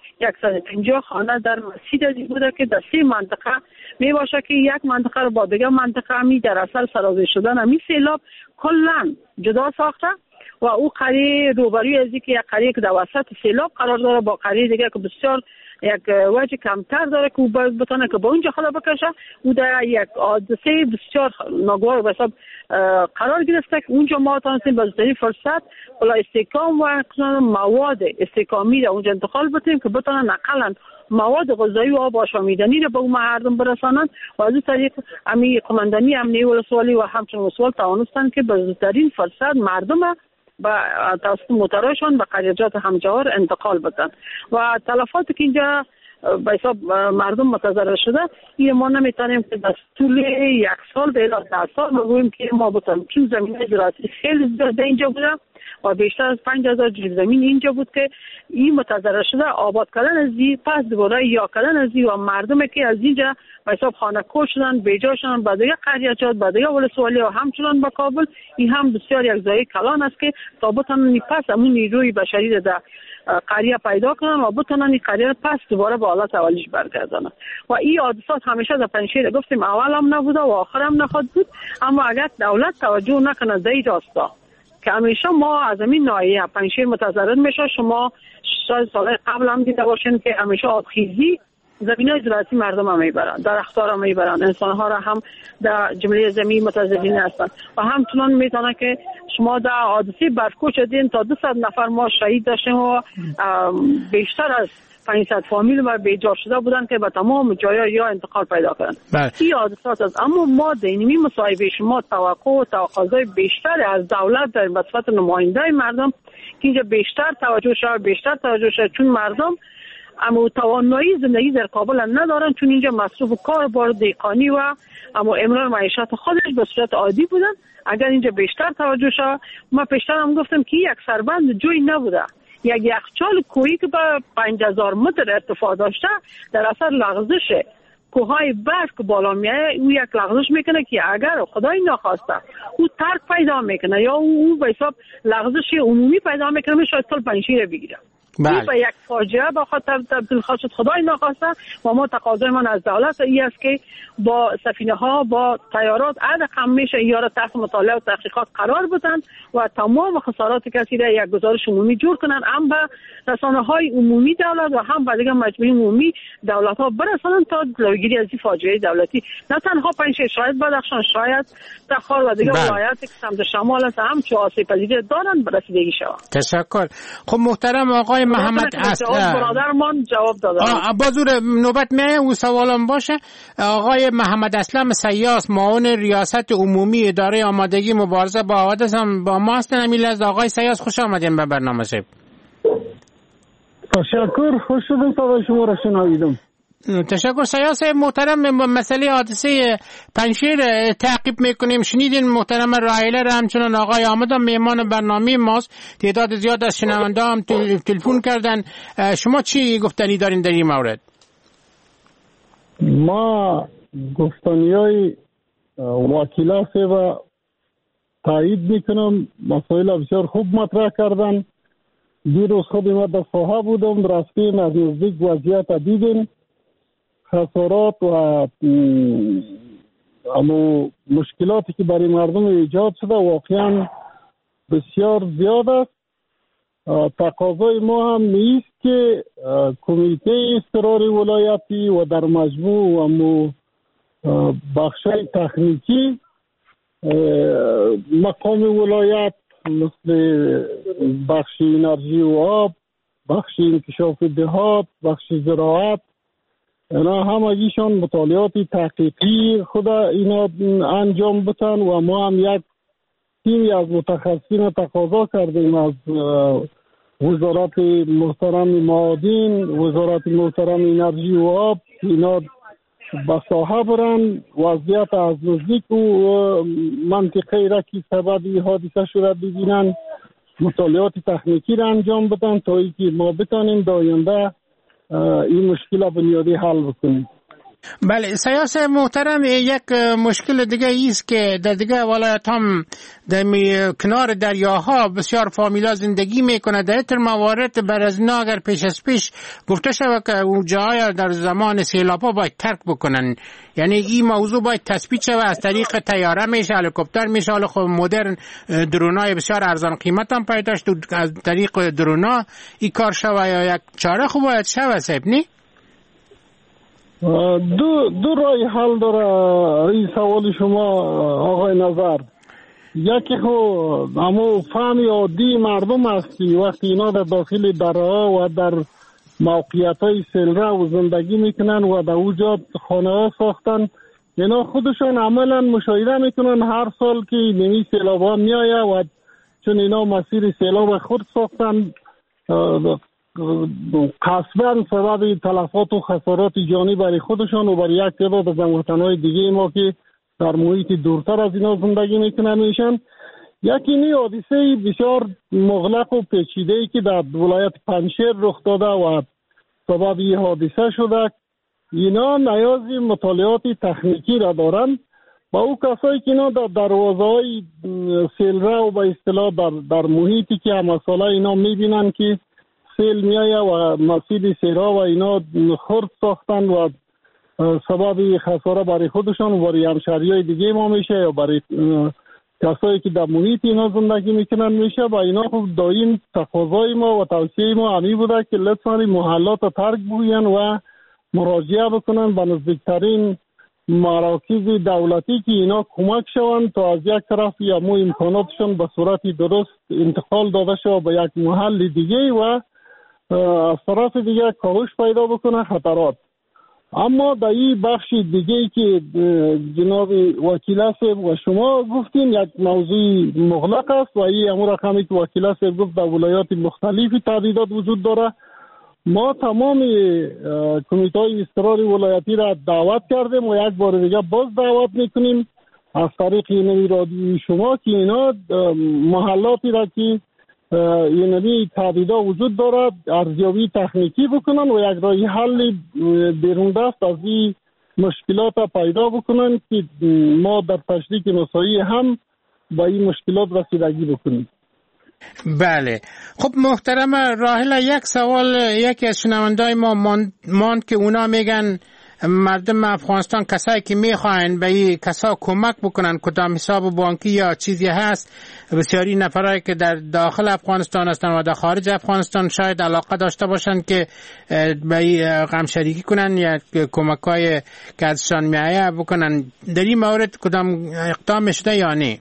صد و پنجاه خانه در مسجد بوده که در سه منطقه می باشه که یک منطقه رو با دیگر منطقه همی در اثر سرازیر شدن همی سیلاب کلن جدا ساخته و او قریه روبروی از که یک قریه که در وسط سیلاب قرار داره با قریه دیگر که بسیار یک وجه کمتر داره که او بتونه که با اونجا خدا بکشه، او در یک حادثه بسیار ناگوار به حساب قرار گرفته که اونجا ما تونستیم به زودترین فرصت بالا استحکام و مواد استحکامی را اونجا انتقال بتیم که بتونن اقلا مواد غذایی و آب آشامیدنی را به اون مردم برسانند و از این طریق امی قماندانی امنیه ولسوالی و همچنین ولسوال توانستند که به زودترین فرصت مردم با توسط موتراشون به قریجات همجوار انتقال بدن و تلفاتی که اینجا به حساب مردم متضرر شده این ما نمیتونیم که در طول یک سال به الی ده سال بگوییم که ما بتونیم، چون زمینه زراعتی خیلی زیاده اینجا بوده و بیشتر از پنج هزار جریب زمین اینجا بود که این متضرر شده. آباد کردن از این پس دوباره یا کردن از این و مردمی که از اینجا به حساب خانه کش شدن بیجا شدن به دیگه قریچات به دیگه ولسوالی و همچنان به کابل، این هم بسیار یک ضایع کلان است که تا بتونن پس همون نیروی بشری در قریه پیدا کنن و بتونن این قریه پس دوباره به حالت اولیش برگردانن. و این حادثات همیشه در پنجشیر گفتیم اول هم نبوده و آخر هم نخواهد بود، اما اگر دولت توجه نکنه در این راستا که همیشه ما از این ناحیه پنجشیر متضرر میشه. شما شاید سال قبل هم دیده باشین که همیشه آبخیزی زمینای زراعتی مردم هم میبرن، درخت‌ها هم میبرن، انسان‌ها را هم در جمله زمین متضررین هستن و همچنان میتونه که شما در حادثه برفکوش دیدین تا دویست نفر ما شهید داشتیم و بیشتر از پانصد فامیل و بیجار شده بودن که به تمام جایا یا انتقال پیدا کردن. این حادثات است، اما ما دینمی مصاحبه شما توقع و تقاضای بیشتر از دولت در صفت نماینده مردم که اینجا بیشتر توجه شود، بیشتر توجه شود، چون مردم اما توانایی زندگی در کابل ندارن، چون اینجا مصروف کار بار دیقانی و اما امرار معیشت خودش به صورت عادی بودن. اگر اینجا بیشتر توجه شود، ما پیشتر هم گفتم که یک سربند جوی نبوده، یک یخچال کوهی که به پنج هزار متر ارتفاع داشته در اثر لغزش کوههای برف که بالا میایه او یک لغزش میکنه که اگر خدای نخواسته او ترک پیدا میکنه یا او به حساب لغزش عمومی پیدا میکنه میشه سال پنجشیر بگیره. این به یک فاجعه به خاطر تبدیل خواهد شد خدای نخواسته و ما تقاضای من از دولت این است که با سفینه ها با تیارات عد کم میشه اینا را تحت مطالعه و تحقیقات قرار بدن و تمام خسارات کسی را یک گزارش عمومی جور کنن، هم به رسانه های عمومی دولت و هم به دیگر مجموعه عمومی دولت ها برسانن تا جلوگیری از این فاجعه دولتی نه تنها پنجشیر شاید بدخشان شاید تخار و دیگر ولایاتی که سمت شمال است هم چه آسیب پذیری دارن برسیدگی شوند. تشکر. خب محترم آقای محمد اصلان برادرمان جواب دادن. بازور نوبت میه او سوالم باشه. آقای محمد اصلان سیاس معاون ریاست عمومی اداره آمادگی مبارزه با حوادث هم با ما هستن. امیل از آقای سیاس خوش آمدین به برنامه شب. تشکر، خوش شدم صدای شما را شنیدم. تشکر. سیاس محترم مسئله حادثه پنجشیر تعقیب میکنیم. شنیدین محترم رایله را همچنان آقای آمد هم میهمان برنامه ماست. تعداد زیاد از شنونده هم تلفن کردن. شما چی گفتنی دارین در این مورد؟ ما گفتنی های وکیلات و تایید میکنم. مسائل بسیار خوب مطرح کردن. دیروز خود ما در ساحه بودم، رفتیم از نزدیک وضعیت دیدیم. خسارات و اما مشکلاتی که برای مردم ایجاد شده واقعا بسیار زیاد است. تقاضای ما هم نیست که کمیته اضطراری ولایتی و در مجموع اما بخشای تکنیکی مقام ولایت مثل بخش انرژی و آب، بخش انکشاف دهات، بخش زراعت، اینا همگیشان مطالعات تحقیقی خود اینا انجام بتن و ما هم یک تیمی از متخصصین تقاضا کردیم از وزارت محترم معادن، وزارت محترم انرژی و آب، اینا به ساحه برن وضعیت از نزدیک و منطقه را که سبب حادثه شده ببینن، مطالعات تکنیکی را انجام بدن تا اینکه ما بتانیم در آینده این مشکل بنیادی حل بکنیم. بله سیاس محترم، یک مشکل دیگه ایست که در دیگه ولایت هم در کنار دریاها بسیار فامیلا زندگی میکنه. در این موارد بر از اینا اگر پیش از پیش گفته شود که اون جاهای در زمان سیلابا باید ترک بکنن، یعنی این موضوع باید تثبیت شود از طریق طیاره میشه، هلیکوپتر میشه، حالا خب مدرن درونای بسیار ارزان قیمت هم پیدا شد از طریق درونا این کار شود یا یک چاره خوب باید شود صاحب نی؟ دو دو رای حل داره این سوال شما آقای نظر. یکی خو اما فهم عادی مردم هستی وقتی اینا در داخل درها و در موقعیت های سیلره و زندگی میکنن و در اوجا خانه ها ساختن، اینا خودشون عملا مشاهده میکنن هر سال که نمی سیلاب ها میایه و چون اینا مسیر سیلاب خود ساختن قصباً سبب تلفات و خسارات جانی برای خودشان و برای یک تعداد از هموطنهای دیگه ما که در محیط دورتر از اینا زندگی میکنن میشن. یکی این حادثه بسیار مغلق و پیچیده‌ای که در ولایت پنجشیر رخ داده و سبب این حادثه شده، اینا نیازی مطالعات تکنیکی را دارن. با او کسایی که اینا در دروازه‌های سیلره و به اصطلاح در, در محیطی که مسئله اینا میبینن که سیل میایه و مسیر سیرها و اینا خرد ساختن و سبب خساره برای خودشان و برای همشهریای دیگه ما میشه یا برای کسایی که در محیط اینا زندگی میکنن میشه. و اینا خب دایم تقاضای ما و توصیه ما همی بوده که لطفاً محلات ترک بگوین و مراجعه بکنن به نزدیکترین مراکز دولتی که اینا کمک شوند تا از یک طرف یا مو امکاناتشون به صورت درست انتقال داده شود به یک محل دیگه و از طرف دیگه کاهش پیدا بکنه خطرات. اما در این بخش دیگه که جناب وکیل صاحب و شما گفتین یک موضوع مغلق است و این امور رقمی که وکیل صاحب گفت در ولایات مختلفی تعدیدات وجود داره. ما تمام کمیته های اضطراری ولایتی را دعوت کردیم و یک بار دیگه باز دعوت میکنیم از طریق این رادیوی شما که اینا محلاتی را که اینمی تعدیدات وجود دارد ارزیابی تکنیکی بکنن و یک راه حل بیرون دست از این مشکلات پیدا بکنن که ما در تشریک نسایی هم با این مشکلات رسیدگی بکنیم. بله. خب محترم راحله، یک سوال یکی از شنوندای ما ماند که اونا میگن مردم افغانستان کسایی که میخواین به این کسا کمک بکنن، کدام حساب بانکی یا چیزی هست، بسیاری نفرایی که در داخل افغانستان هستن و در خارج افغانستان شاید علاقه داشته باشن که به این غم شریکی کنن یا کمکای که ازشان میایه بکنن. در این مورد کدام اقدام شده یا نه؟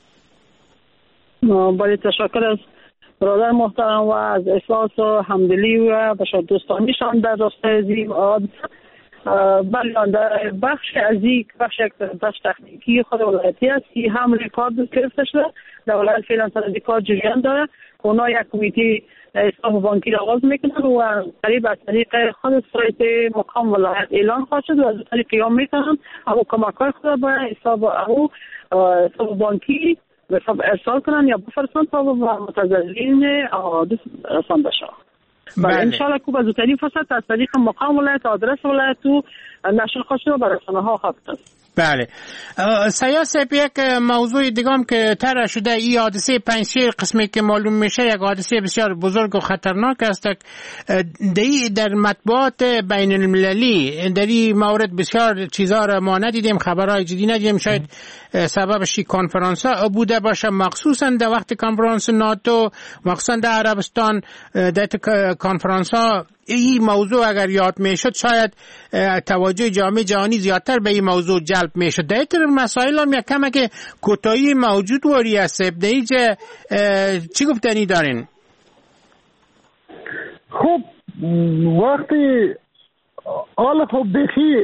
بله، تشکر از برادر محترم و از احساس و همدلی و بشار دوستانیشان در راستای زیر آد. بله، در بخش از یک بخش بخش تکنیکی خود ولایتی است که هم ریکارد گرفته شده. در ولایت فعلا تا ریکارد جریان داره. اونا یک کمیته حساب بانکی را آغاز میکنن و قریب از طریق خود سایت مقام ولایت اعلان خواهد شد و از طریق قیام میکنن او کمک‌های خود با حساب او حساب بانکی به حساب ارسال کنن یا بفرستن تا به متضررین حوادث رسانده شود. بله، انشاءالله که به زودترین فرصت از طریق مقام ولایت آدرس ولایت و نشر خواهد شد و به رسانه ها خواهد رسید. بله. سیاست یک موضوع دیگم که طرح شده، این حادثه پنجشیر قسمی که معلوم میشه یک حادثه بسیار بزرگ و خطرناک است. دی در مطبوعات بین المللی در این مورد بسیار چیزا را ما ندیدیم، خبرهای جدی ندیدیم. شاید سببش کنفرانس ها بوده باشه، مخصوصا در وقت کنفرانس ناتو، مخصوصا در عربستان در کنفرانس ها این موضوع اگر یاد میشد شاید توجه جامعه جهانی زیادتر به این موضوع جلب میشد. در این مسائل هم یک کمه که کوتاهی موجود وری است. در اینجا چی گفتنی دارین؟ خب وقتی حال خب بخی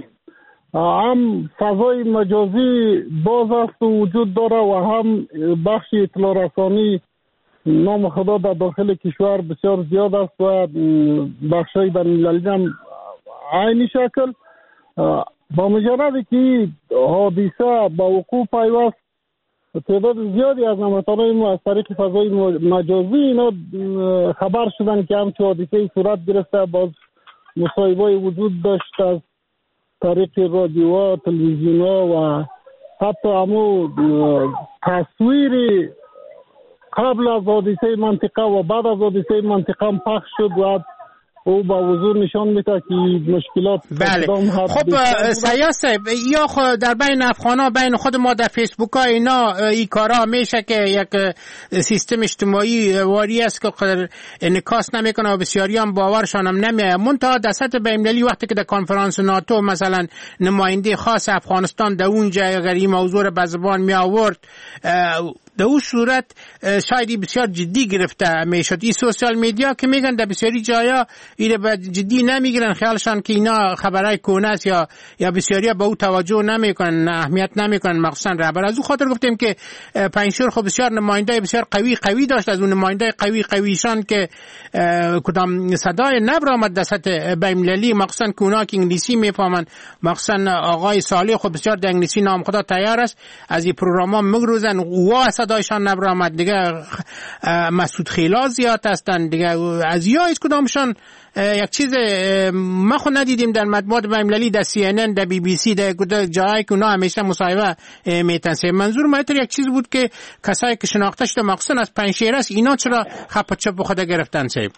هم فضای مجازی باز است و وجود داره و هم بخش اطلاع رسانی نام خدا در داخل کشور بسیار زیاد است و بخشای بین‌المللی هم عینی شکل. با مجردی که حادثه با وقوع پیوست تعداد زیادی از هموطنان ما از طریق فضای مجازی اینا خبر شدن که همچه حادثه صورت گرفته، باز مصاحبه‌ای وجود داشت از طریق رادیوها، تلویزیون‌ها و حتی همو تصویر قبل از حادثه منطقه و بعد از حادثه منطقه هم پخش شد و او با وضوح نشان میده که مشکلات. بله. خب سیاست یا خود در بین افغانا بین خود ما در فیسبوک ها اینا این کارا میشه که یک سیستم اجتماعی واری است که قدر انعکاس نمیکنه و بسیاری هم باورشان هم نمیه. منتها در سطح بین‌المللی وقتی که در کنفرانس ناتو مثلا نماینده خاص افغانستان در اونجا اگر این موضوع را به زبان می آورد، در اون صورت شاید بسیار جدی گرفته میشد. این سوشال میدیا که میگن در بسیاری جایا ایره به جدی نمیگیرن، خیالشان که اینا خبرای کونه است یا یا بسیاری به او توجه نمیکنن، اهمیت نمیکنن، مخصوصا رهبر. از اون خاطر گفتیم که پنجشیر خب بسیار نماینده بسیار قوی قوی داشت. از اون نماینده قوی قویشان که کدام صدای نبر آمد در سطح بین‌المللی، مخصوصا که اونا که انگلیسی میفهمن، مخصوصا آقای صالح خب بسیار در انگلیسی نام خدا تیار است، از این پروگراما مگروزن و صدایشان نبر آمد. دیگه مسعود خیلا زیاد هستن دیگه، از یا هیچ کدامشان یک چیز ما خود ندیدیم در مطبوعات بین‌المللی، در سی ان ان، در بی بی سی، در جایی که اونا همیشه مصاحبه میتن. منظور ما یک چیز بود که کسایی که شناخته شده مخصوصا از پنجشیر است، اینا چرا خپ چپ خود گرفتن صاحب؟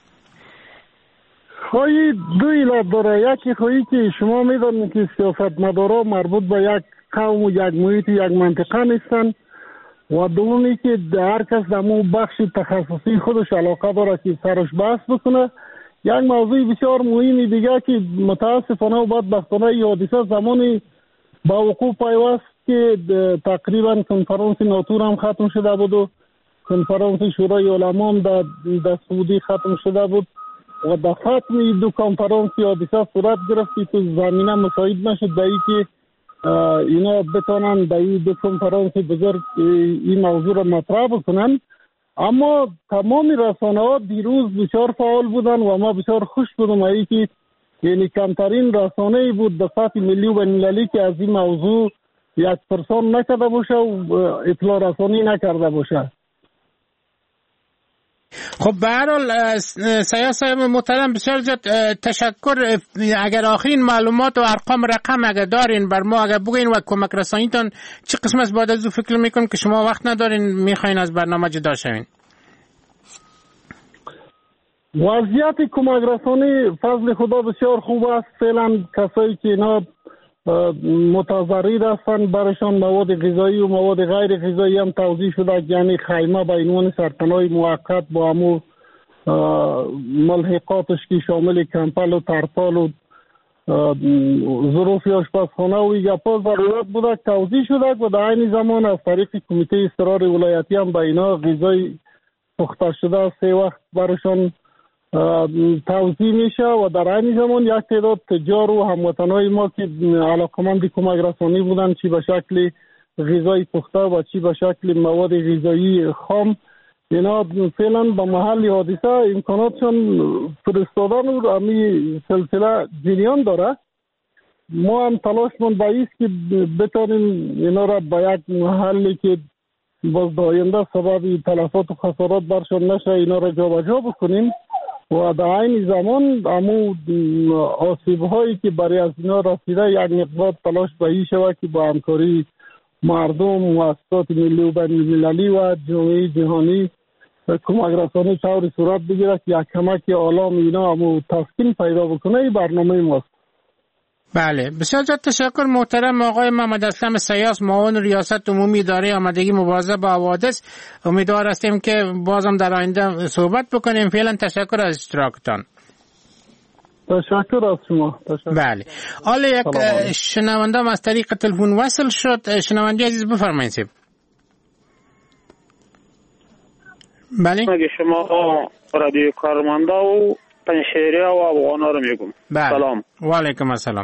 خواهی دو علت داره. یکی خواهی که شما میدونید که سیاستمدارا مربوط به یک قوم و یک محیط و یک منطقه نیستن و دومی که هر کس در مو بخش تخصصی خودش علاقه داره که سرش بحث بکنه. یک موضوع بسیار مهمی دیگه که متاسفانه و بدبختانه حادثه زمانی با وقوع پیوست که تقریبا کنفرانس ناتو هم ختم شده بود و کنفرانس شورای علما هم در, در سعودی ختم شده بود و در ختم دو کنفرانس حادثه صورت گرفتی تو زمینه مساعد نشد به ای که اینا بتانن در این دو کنفرانس بزرگ این موضوع را مطرح بکنن. اما تمام رسانه ها دیروز بسیار فعال بودن و ما بسیار خوش بودم ای که یعنی کمترین رسانه بود در سطح ملی و بین‌المللی که از این موضوع یک پرسان نکرده باشه و اطلاع رسانی نکرده باشه. خب به هر حال سیاه صاحب محترم بسیار زیاد تشکر. اگر آخرین معلومات و ارقام رقم اگر دارین بر ما اگر بگین و کمک رسانیتان چه قسم است بعد از او فکر میکنم که شما وقت ندارین میخواین از برنامه جدا شوین. وضعیت کمک رسانی فضل خدا بسیار خوب است. فعلا کسایی که اینا متضرر هستند برشان مواد غذایی و مواد غیر غذایی هم توزیع شده، یعنی خیمه به عنوان سرپناه موقت با همو ملحقاتش که شامل کمپل و ترپال و ظروف آشپزخانه و گپا ضرورت بوده توزیع شده و در عین زمان از طریق کمیته اضطرار ولایتی هم به اینا غذای پخته شده سه وقت برشان توزیع میشه و در این زمان یک تعداد تجار و هموطنهای ما که علاقمند کمک رسانی بودن، چی به شکل غذای پخته و چی به شکل مواد غذایی خام، اینا فعلا به محل حادثه امکاناتشان فرستادن و امی سلسله جریان داره. ما هم تلاشمون به ایست که بتانیم اینا را به یک محلی که باز داینده سبب تلفات و خسارات برشان نشه اینا را جا به جا بکنیم و در این زمان امو آسیب هایی که برای از اینا رسیده یک مقدار تلاش به این شود که با همکاری مردم، مؤسسات ملی و بین المللی و جامعه جهانی کمک رسانی طور صورت بگیره که یک کمک آلام اینا امو تسکین پیدا بکنه. این برنامه ماست. بله بسیار زیاد تشکر محترم آقای محمد اسلم سیاس، معاون ریاست عمومی اداره آمادگی مبارزه با حوادث. امیدوار هستیم که بازم در آینده صحبت بکنیم. فعلا تشکر از اشتراکتان. تشکر از شما. تشکر. بله حالا یک شنونده از طریق تلفن وصل شد. شنونده عزیز بفرمایید. بله مگه شما رادیو کارمندا و پنشیریا و افغانا رو میگم. بله. سلام. و علیکم السلام.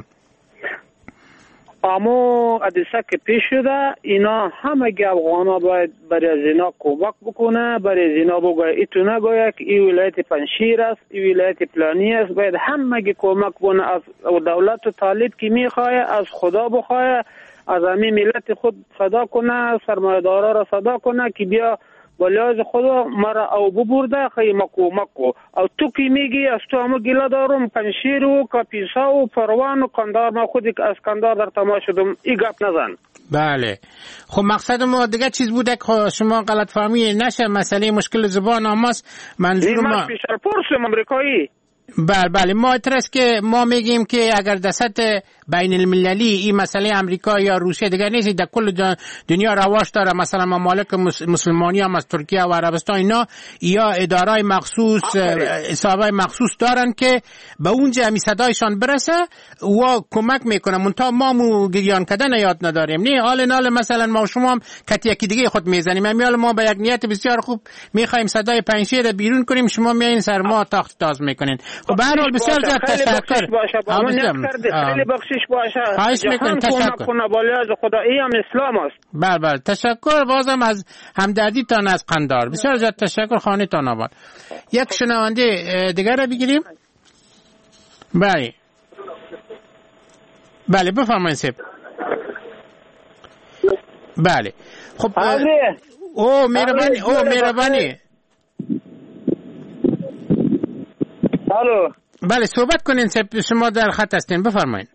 اما حادثه که پیش شده اینا همه افغانا باید برای زینا کمک بکنه، برای زینا بگه ایتو نگویه که این ولایت پنشیر است، این ولایت پلانی است، باید همه کمک بکنه. از دولت و طالب که میخواه از خدا بخواه، از همین ملت خود صدا کنه، سرمایه‌دارا را صدا کنه که بیا ولیاز خدا مرا او ببرده خیلی مکو مکو او تو کی میگی از تو همه گله دارم پنشیر و کاپیسا و پروان و کندار، ما خودی که از کندار در تماش شدم ای گپ نزن. بله خب مقصد ما دیگه چیز بوده که شما غلط فهمی نشه، مسئله مشکل زبان آماست. منظور ما من بیشتر پرسم امریکایی. بله بله ما اعتراض که ما میگیم که اگر در سطح بین المللی این مسئله امریکا یا روسیه دیگر نیست، در کل دنیا رواج داره. مثلا ممالک مسلمانی هم از ترکیه و عربستان اینا یا ادارای مخصوص حسابای مخصوص دارن که به اونجا همی صدایشان برسه و کمک میکنه. منتها ما مو گریان کردن یاد نداریم. نه حال نال مثلا ما شما هم کتی یکی دیگه خود میزنیم. امیال ما به یک نیت بسیار خوب میخوایم صدای پنشیر بیرون کنیم، شما میایین سر ما تاخت تاز میکنین. خب به هر حال بسیار زیاد تشکر. خیلی بخشش باشه. خواهش میکنم. تشکر. خدا ای هم اسلام است. بله بله تشکر بازم از همدردی تان از قندار. بسیار زیاد تشکر. خانه تان آباد. یک شنونده دیگر را بگیریم. بله بله بفرمایید سیب. بله خب او مهربانی او مهربانی الو بله صحبت کنین سیب، شما در خط هستین بفرمایید.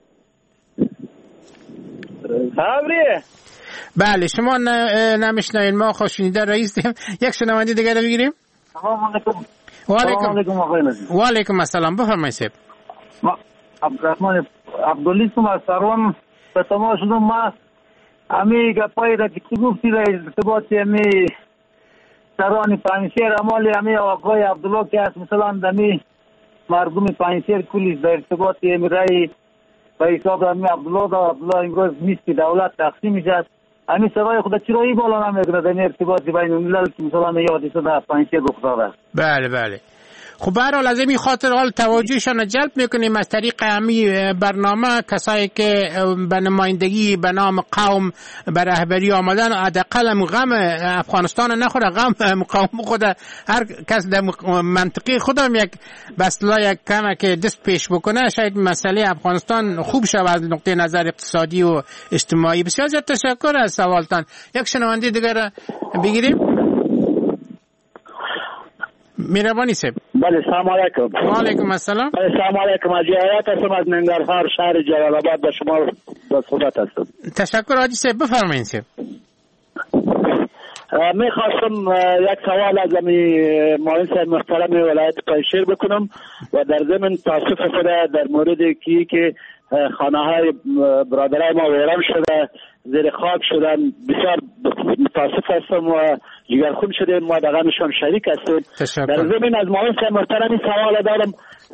خبریه؟ بله شما نمیشنوین، ما خوشینیده رئیسیم. یک شنونده دیگه رو بگیریم. و علیکم و علیکم السلام بفرمایید سیب. ما عبدالرحمن عبداللی سم از سروان به تمام شدم. ما امی گپایی را که گفتی را ارتباطی امی سران پنشیر امالی امی آقای عبدالله که هست مثلا دمی مردم پنشیر کلیش در ارتباطی امی رای به حساب امی عبدالله دا عبدالله امروز نیست که دولت تقسیم میشد. امی سرای خدا چرایی بالا نمیگره در ارتباطی بین الملل که مثلا یادیسه در پنشیر گفتاده. بله بله خب به هر حال از این خاطر حال توجهشان جلب میکنیم از طریق همی برنامه. کسایی که به نمایندگی به نام قوم به رهبری آمدن حداقل غم افغانستان نخوره، غم قوم خود هر کس در منطقه خودم یک بسلا یک کم که دست پیش بکنه شاید مسئله افغانستان خوب شود از نقطه نظر اقتصادی و اجتماعی. بسیار زیاد تشکر از سوالتان. یک شنونده دیگر بگیریم. مهربانی صاحب. بله سلام علیکم. و علیکم السلام. بله سلام علیکم. اجازه هستم از ننگرهار شهر جلال آباد به شما با صحبت هستم. تشکر حاجی صاحب، بفرمایید صاحب. می خواستم یک سوال از امی معاون صاحب محترم ولایت پنجشیر بکنم و در ضمن تاسف خود در مورد کی که خانه های برادرای ما ویران شده، زیر خاک شدن، بسیار متاسف هستم و جگرخون شده، ما در غمشان شریک هستیم. در ضمن از معاون صاحب محترم این سوال دارم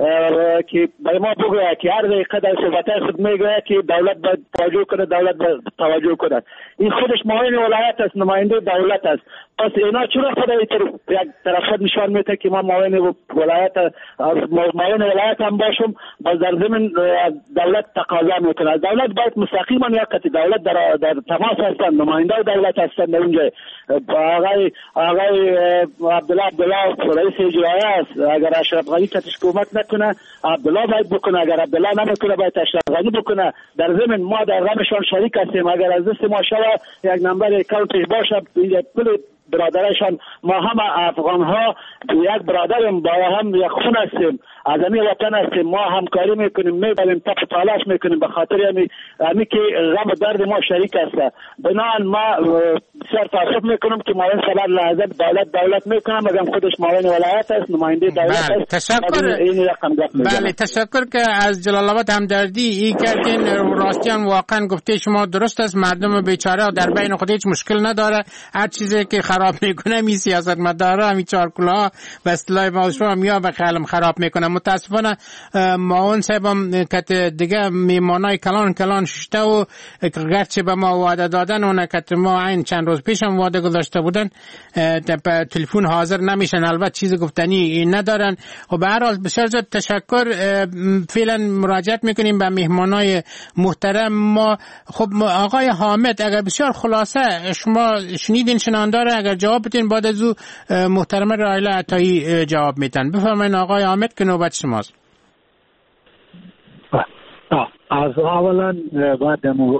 که برای ما بگوید که هر دقیقه در صحبت‌های خود میگوید که دولت باید توجه کنه، دولت باید توجه کنه. این خودش معاون ولایت است، نماینده دولت است. پس اینا چرا خود یک طرف نشان میده که ما معاون ولایت معاون ولایت هم باشم، باز در ضمن دولت تقاضا میکنه. دولت باید مستقیما یا قطعی دولت در در تماس هستند، نماینده دولت هستند در اونجا. آقای آقای عبدالله عبدالله رئیس اجرایی است، اگر اشرف غنی کتش کمک نکنه عبدالله باید بکنه، اگر عبدالله نمیکنه باید اشرف غنی بکنه. در ضمن ما در غمشان شریک هستیم. اگر از دست ما شوه یک نمبر اکانتش باشه کل برادرشان، ما هم افغان ها یک برادریم، با هم یک خون هستیم، از همین وطن هستیم، ما همکاری میکنیم، میبریم تپ تلاش میکنیم به خاطر همی همی که غم درد ما شریک هسته. بنان ما بسیار تاسف میکنم که معاون سالار لحظه دولت دولت میکنم، مگم خودش معاون ولایت است، نماینده دولت است. تشکر. این رقم گپ میزنم. بله تشکر که از جلال آباد همدردی ای کردین. راستی هم واقعا گفته شما درست است، مردم بیچاره در بین خود هیچ مشکل نداره، هر چیزی که خراب میکنه می سیاست مدارا همی چارکلا به اصطلاح ما میا به خیالم خراب میکنه. متاسفانه معاون صاحبم که دیگه میمانای کلان کلان ششته و گرچه به ما وعده دادن اون که ما این چند روز پیشم وعده گذاشته بودن به تلفن حاضر نمیشن، البته چیز گفتنی ندارن. و به هر حال بسیار زیاد تشکر. فعلا مراجعت میکنیم به مهمانای محترم ما. خب آقای حامد اگر بسیار خلاصه شما شنیدین شناندار، اگر جواب بدین بعد از او محترم رایله عطایی جواب میدن. بفرمایید آقای حامد که نوبت شماست. از اولا باید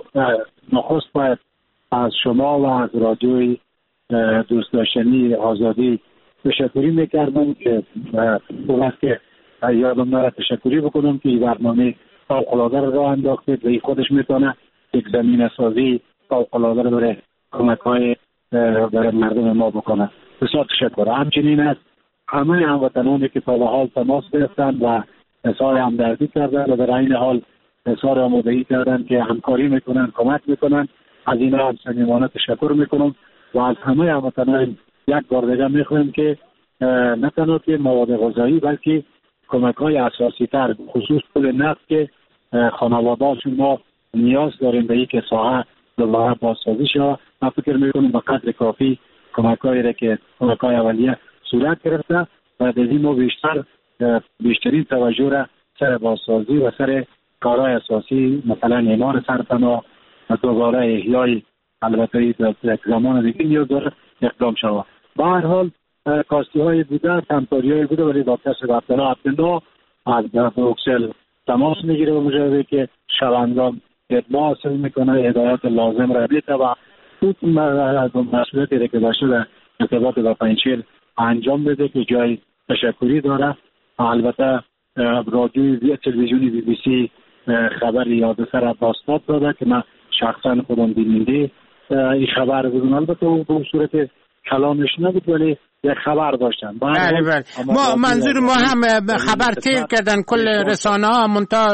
نخست باید از شما و از رادیوی دوست داشتنی آزادی تشکری میکردم که اون که یادم نره تشکری بکنم که این برنامه فوق‌العاده رو راه انداخته و خودش میتونه یک زمین سازی فوق‌العاده رو داره کمک های برای مردم ما بکنه. بسیار تشکر. همچنین از همه هموطنانی که تا به حال تماس گرفتن و اظهار همدردی کردن و در این حال اظهار آمادگی کردن که همکاری میکنن، کمک میکنن، از اینا هم صمیمانه تشکر میکنم. و از همه هموطنان یک بار دیگه میخوایم که نه تنها که مواد غذایی بلکه کمک های اساسی تر خصوص پول نفت که خانواده‌هاشون ما نیاز داریم به این که ساحه دوباره بازسازی شود. من فکر میکنم به قدر کافی کمک هایی را که کمک های اولیه صورت گرفته و از این ما بیشتر بیشترین توجه را سر بازسازی و سر کارهای اساسی مثلا ایمان سرپناه و دوباره احیای البته یک زمان دیگه نیاز داره اقدام شود. به هر حال کاستی های بوده، همکاری های بوده، ولی دکتر عبدالله عبدالله از بروکسل تماس میگیره و مجرده که شبانگام اطلاع حاصل میکنه، هدایات لازم را بیده و خود مسئولیتی که داشته در ارتباط با پنجشیر انجام بده که جای تشکری داره. البته رادیوی تلویزیونی بی بی سی خبر یادسر را باستاد داده که من شخصا خودم بیننده این خبر بودم، البته اون به صورت کلامش نبود ولی یک خبر داشتن. بله بله. ما منظور ما هم خبر تیر کردن کل رسانه ها، منتها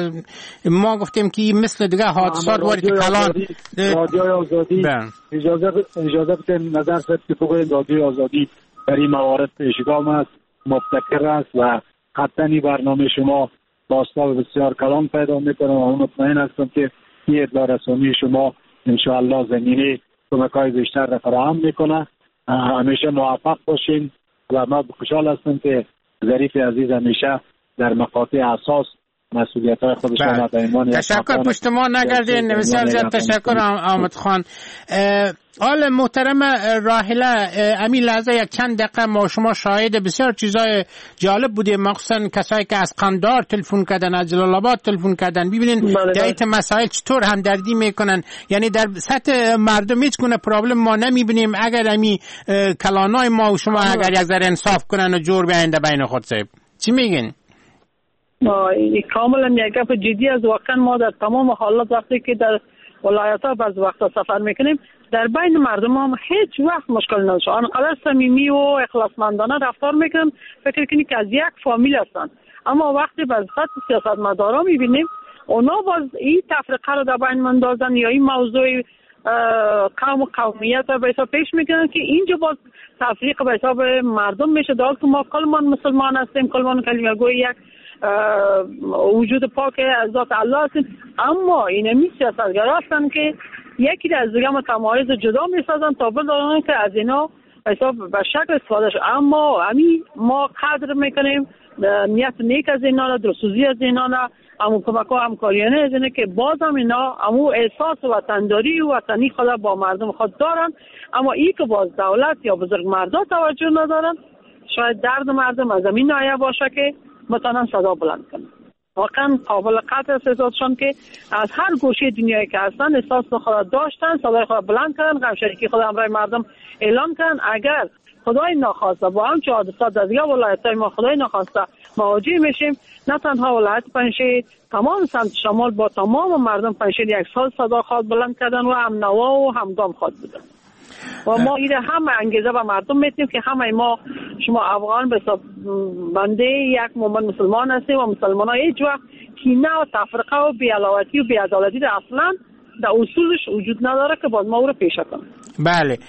ما گفتیم که مثل دیگه حادثات وارد کلان رادیو آزادی اجازه اجازه بدین نظر صد که بگویم رادیو آزادی در این موارد پیشگام است، مبتکر است و قطعا این برنامه شما باستا بسیار کلان پیدا میکنه و مطمئن هستم که این اطلاع رسانی شما انشاءالله زمینه کمک‌های بیشتر را فراهم میکنه. همیشه موفق باشین و ما خوشحال هستم که ظریف عزیز همیشه در مقاطع اساس مسئولیت‌های خودش را به ایمان تشکر. پشت ما نگردین. بسیار زیاد تشکر. آمد خان حال محترم راحله، امین لحظه یک چند دقیقه ما شما شاهد بسیار چیزای جالب بوده، مخصوصا کسایی که از قندهار تلفن کردن، از جلال آباد تلفن کردن. ببینین دیت مسائل چطور همدردی میکنن، یعنی در سطح مردم هیچ گونه پرابلم ما نمیبینیم اگر امی کلانای ما و شما اگر یک ذره انصاف کنن و جور بیاین در بین خود. صاحب چی میگین؟ کاملا یک گپ جدی از واقعا ما در تمام حالات وقتی که در ولایت ها بعض وقتا سفر میکنیم در بین مردم هم هیچ وقت مشکل نشه، آنقدر صمیمی و اخلاصمندانه رفتار میکنن فکر کنی که از یک فامیل هستن. اما وقتی بعض خط سیاستمدارا میبینیم اونا باز این تفرقه رو در بین مندازن یا این موضوع قوم و قومیت رو به حساب پیش میکنن که اینجا باز تفریق به حساب مردم میشه، در حالی که ما کلمان مسلمان هستیم، کلمان کلمه گوی یک وجود پاک از ذات الله هستیم. اما اینمی سیاستگرا هستن که یکی از دیگه ما تمایز جدا میسازن تا بدانن که از اینا حساب به شکل استفاده شد. اما همین ما قدر میکنیم نیت نیک از اینا را، درستوزی از اینا را، همون کمک و همکاریانه از اینا که باز هم اینا همون احساس وطنداری و وطنی خدا با مردم خود دارن. اما ای که باز دولت یا بزرگ مردا توجه ندارن، شاید درد مردم از زمین نایه باشه که بتانن صدا بلند کنن. واقعا قابل قطع استعدادشان که از هر گوشه دنیایی که هستن احساس خود داشتن، صدای خود بلند کردن، غم شریکی خود همراه مردم اعلان کردن. اگر خدای ناخواسته با همچه حادثات در دیگه ولایت‌های ما خدای ناخواسته مواجه میشیم، نه تنها ولایت پنجشیر، تمام سمت شمال با تمام مردم پنجشیر یک سال صدا خود بلند کردن و هم نوا و همگام خود بودن. و ما این همه انگیزه به مردم میتیم که همه ما شما افغان به بنده یک مومن مسلمان هستیم و مسلمان ها هیچ وقت کینه و تفرقه و بی‌علاوتی و بی‌عدالتی در اصلا در اصولش وجود نداره که باز ما او رو پیشه کنیم. بله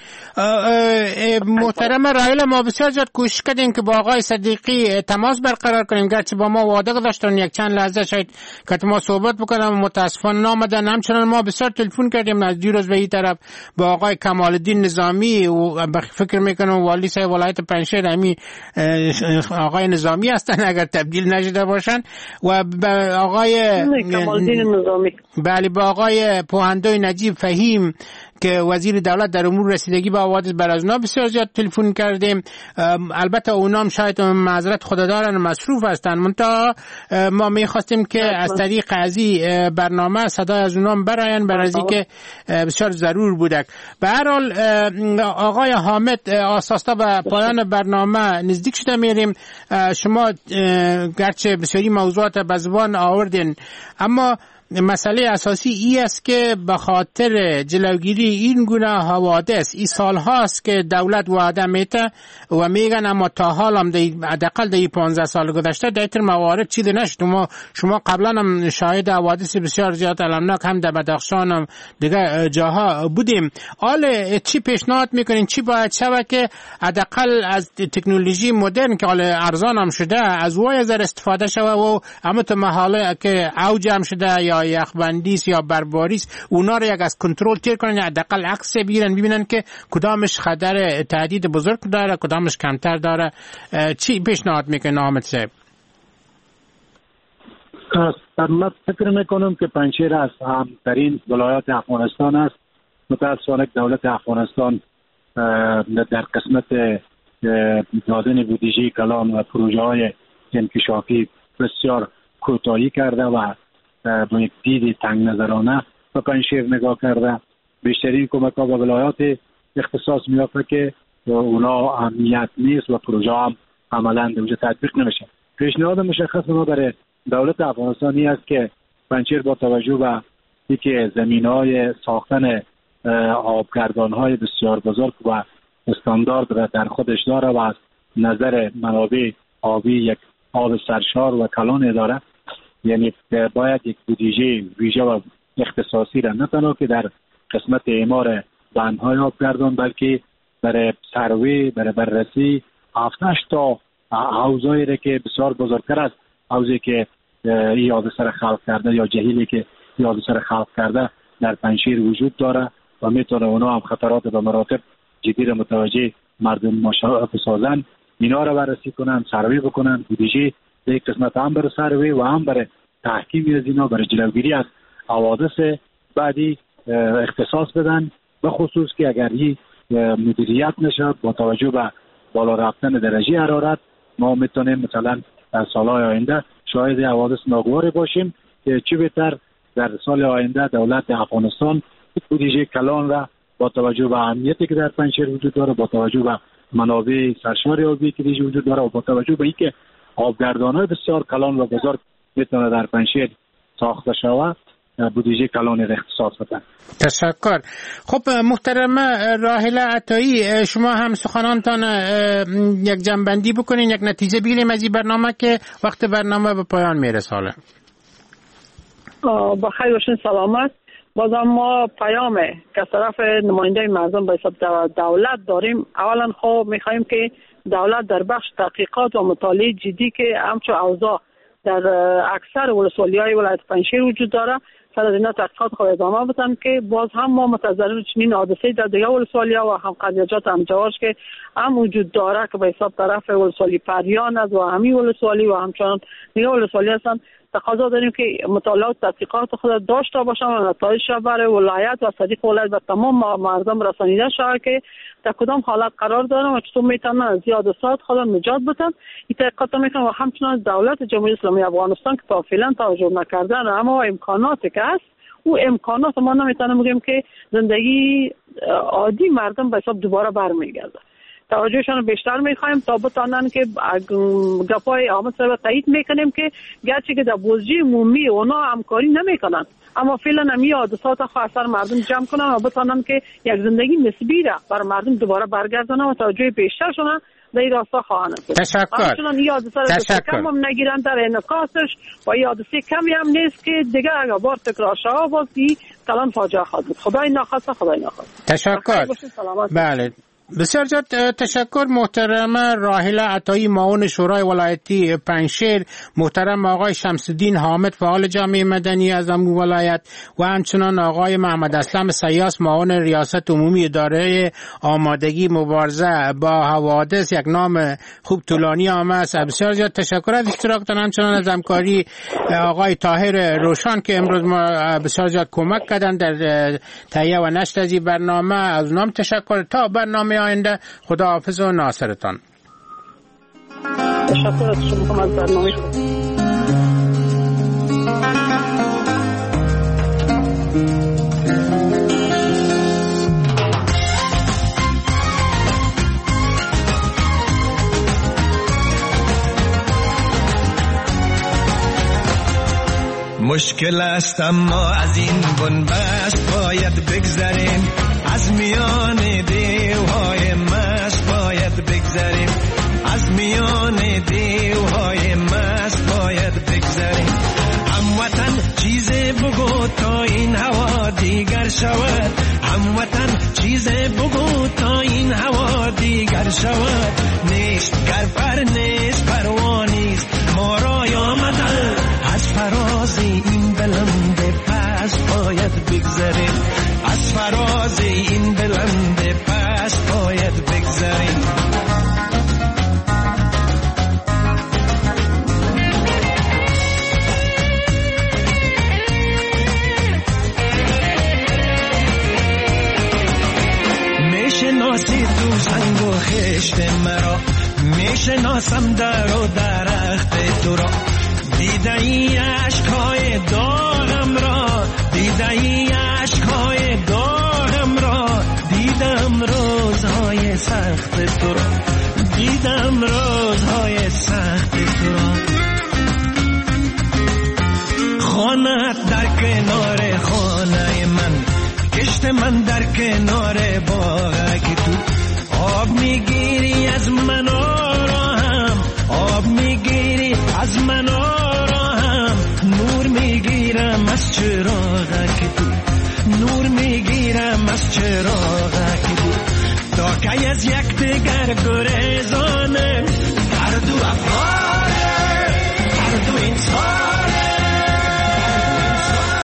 محترم راحله، ما بسیار زیاد کوشش کردیم که با آقای صدیقی تماس برقرار کنیم، گرچه با ما وعده داشتن یک چند لحظه شاید که ما صحبت بکنم متاسفانه نامدن. همچنان ما بسیار تلفن کردیم از دیروز به این طرف با آقای کمال الدین نظامی و فکر میکنم والی صاحب ولایت پنجشیر همین آقای نظامی هستن اگر تبدیل نشده باشن، و با آقای کمال الدین نظامی بله با آقای پوهندوی نجیب فهیم که وزیر دولت در امور رسیدگی به حوادث بر از اونا بسیار زیاد تلفن کردیم. البته اونا هم شاید معذرت خدا دارن مصروف هستن، منتها ما میخواستیم که از طریق ازی برنامه صدای از اونا براین بر ازی که بسیار ضرور بودک. به هر حال آقای حامد اساسا به پایان برنامه نزدیک شده میریم. شما گرچه بسیاری موضوعات به زبان آوردین، اما مسئله اساسی ای است که به خاطر جلوگیری این گونه حوادث این سال هاست که دولت وعده میته و میگن اما تا حال هم حداقل در پانزده سال گذشته در این موارد چیزی نشد. ما شما قبلا هم شاهد حوادث بسیار زیاد المناک هم در بدخشان هم دیگه جاها بودیم. حال چی پیشنهاد میکنین، چی باید شود که حداقل از تکنولوژی مدرن که حال ارزان هم شده از وای زر استفاده شود و اما تو محاله که اوج هم شده یا یخبندیس یا برباریس اونا رو یک از کنترل تیر کنن، حداقل عکس بگیرن ببینن که کدامش خطر تهدید بزرگ داره کدامش کمتر داره. چی پیشنهاد میکنه حامد صاحب؟ من فکر میکنم که پنجشیر از همترین ولایات افغانستان است. متاسفانه دولت افغانستان در قسمت دادن بودجه کلان و پروژه های انکشافی بسیار کوتاهی کرده و با یک دید تنگ نظرانه به پنجشیر نگاه کرده. بیشترین کمک ها به ولایات اختصاص میافته که اونا اهمیت نیست و پروژه هم عملا در اونجا تطبیق نمیشه. پیشنهاد مشخص ما برای دولت افغانستانی است که پنجشیر با توجه به اینکه زمین‌های ساختن آبگردان‌های بسیار بزرگ و استاندارد را در خودش داره و از نظر منابع آبی یک آب سرشار و کلان داره، یعنی باید یک بودجه ویژه و اختصاصی را نه تنها که در قسمت اعمار بندهای آبگردان بلکه برای سروی، برای بررسی هفتش تا حوضایی را که بسیار بزرگتر از حوضی که این حادثه را خلق کرده یا جهیلی که این حادثه را خلق کرده در پنجشیر وجود داره و میتونه اونا هم خطرات به مراتب جدی را متوجه مردم مشاهده بسازن، اینا را بررسی کنن، سروی بکنن، بودجه در یک قسمت هم برای سروی و هم برای تحکیم از اینا برای جلوگیری از حوادث بعدی اختصاص بدن به خصوص که اگر این مدیریت نشه با توجه به بالا رفتن درجه حرارت ما میتونیم مثلا در سالهای آینده شاهد حوادث ناگواری باشیم که چه بهتر در سال آینده دولت افغانستان بودجه کلان را با توجه به اهمیتی که در پنجشیر وجود داره، با توجه به منابع سرشماری آبی که دیگه وجود داره و با توجه به اینکه آبگردان‌های بسیار کلان و بزرگ میتونه در پنجشیر ساخته شود بودجه کلان را اختصاص بدن. تشکر. خب محترمه راحله عطایی، شما هم سخنانتان یک جنبندی بکنین، یک نتیجه بگیریم از این برنامه که وقت برنامه به پایان میرسه. بخیر باشین، سلامت. بازم ما پیام که از طرف نماینده مردم به حساب دولت داریم. اولا خب میخوایم که دولت در بخش تحقیقات و مطالعه جدی که همچون اوضاع در اکثر ولسوالی‌های ولایت پنجشیر وجود داره سر از اینا تحقیقات خود ادامه بدن که باز هم ما متضرر چنین حادثه‌ای در دیگه ولسوالی‌ها و هم قضیات همجواش که هم وجود داره که به حساب طرف ولسوالی پریان است و همین ولسوالی و همچنان دیگه ولسوالی هستن. تقاضا داریم که مطالعات و تحقیقات خود داشته باشن و نتایجش برای ولایت و صدیق ولایت و تمام مردم رسانیده شود که در کدام حالت قرار دارن و چطور میتونن از زیادسات خود نجات بدن. این تحقیقات میکنن و همچنان دولت جمهوری اسلامی افغانستان که تا فعلا توجه نکردن اما امکاناتی که هست او امکانات ما نمیتونیم بگیم که زندگی عادی مردم به حساب دوباره برمیگرده. توجهشان بیشتر میخوایم تا بتانن که گپای آمد سر تایید میکنیم که گرچه که در بودجه عمومی اونا همکاری نمیکنن اما فعلا همی حادثات خو اثر مردم جمع کنن و بتانن که یک زندگی نسبی را بر مردم دوباره برگردانن و توجه بیشتر شدن در این راستا خواهند. تشکر. همچنان این حادثه را کم هم نگیرن در انعکاسش و این حادثه کمی هم نیست که دیگه اگر بار تکرار شود باز این کلان فاجعه خواهد بود. خدای نخواسته خدای نخواسته. تشکر. بله بسیار زیاد تشکر محترم راحله عطایی معاون شورای ولایتی پنجشیر، محترم آقای شمس الدین حامد فعال جامعه مدنی از امو ولایت و همچنان آقای محمد اسلم سیاس معاون ریاست عمومی اداره آمادگی مبارزه با حوادث. یک نام خوب طولانی آمد است. بسیار زیاد تشکر از اشتراکتان، همچنان از همکاری آقای طاهر روشان که امروز ما بسیار زیاد کمک کردن در تهیه و نشر از این برنامه. از نام تشکر. تا برنامه آینده خداحافظ و ناصرتان. تشکر از شما از برنامه. مشکل است اما از این بنبست باید بگذریم، از میان دیوهای مست باید بگذریم، از میان دیوهای مست باید بگذریم. هموطن چیزی بگو تا این هوا دیگر شود، هموطن چیزی بگو تا این هوا دیگر شود. نیست گر پر نیست پروانیست ما را آمدن، از فراز این بلند پس باید بگذریم، از فراز این بلند پس باید بگذریم. میشناسی تو سنگ و خشت مرا، میشناسم در و درخت تو را، دیده ای عشقای دارم را، دیده ای عشقای دارم را، دیدم روزهای سخت تو را، دیدم روزهای سخت تو را. خانه در کنار خانه من، کشت من در کنار باغ که تو آب میگیری از من آرام، آب میگیری از من آرام، نور میگیرم از چراغ که تو، نور میگیرم از چراغ که تو. تا که از یک دیگر گریزانم هر دو افغان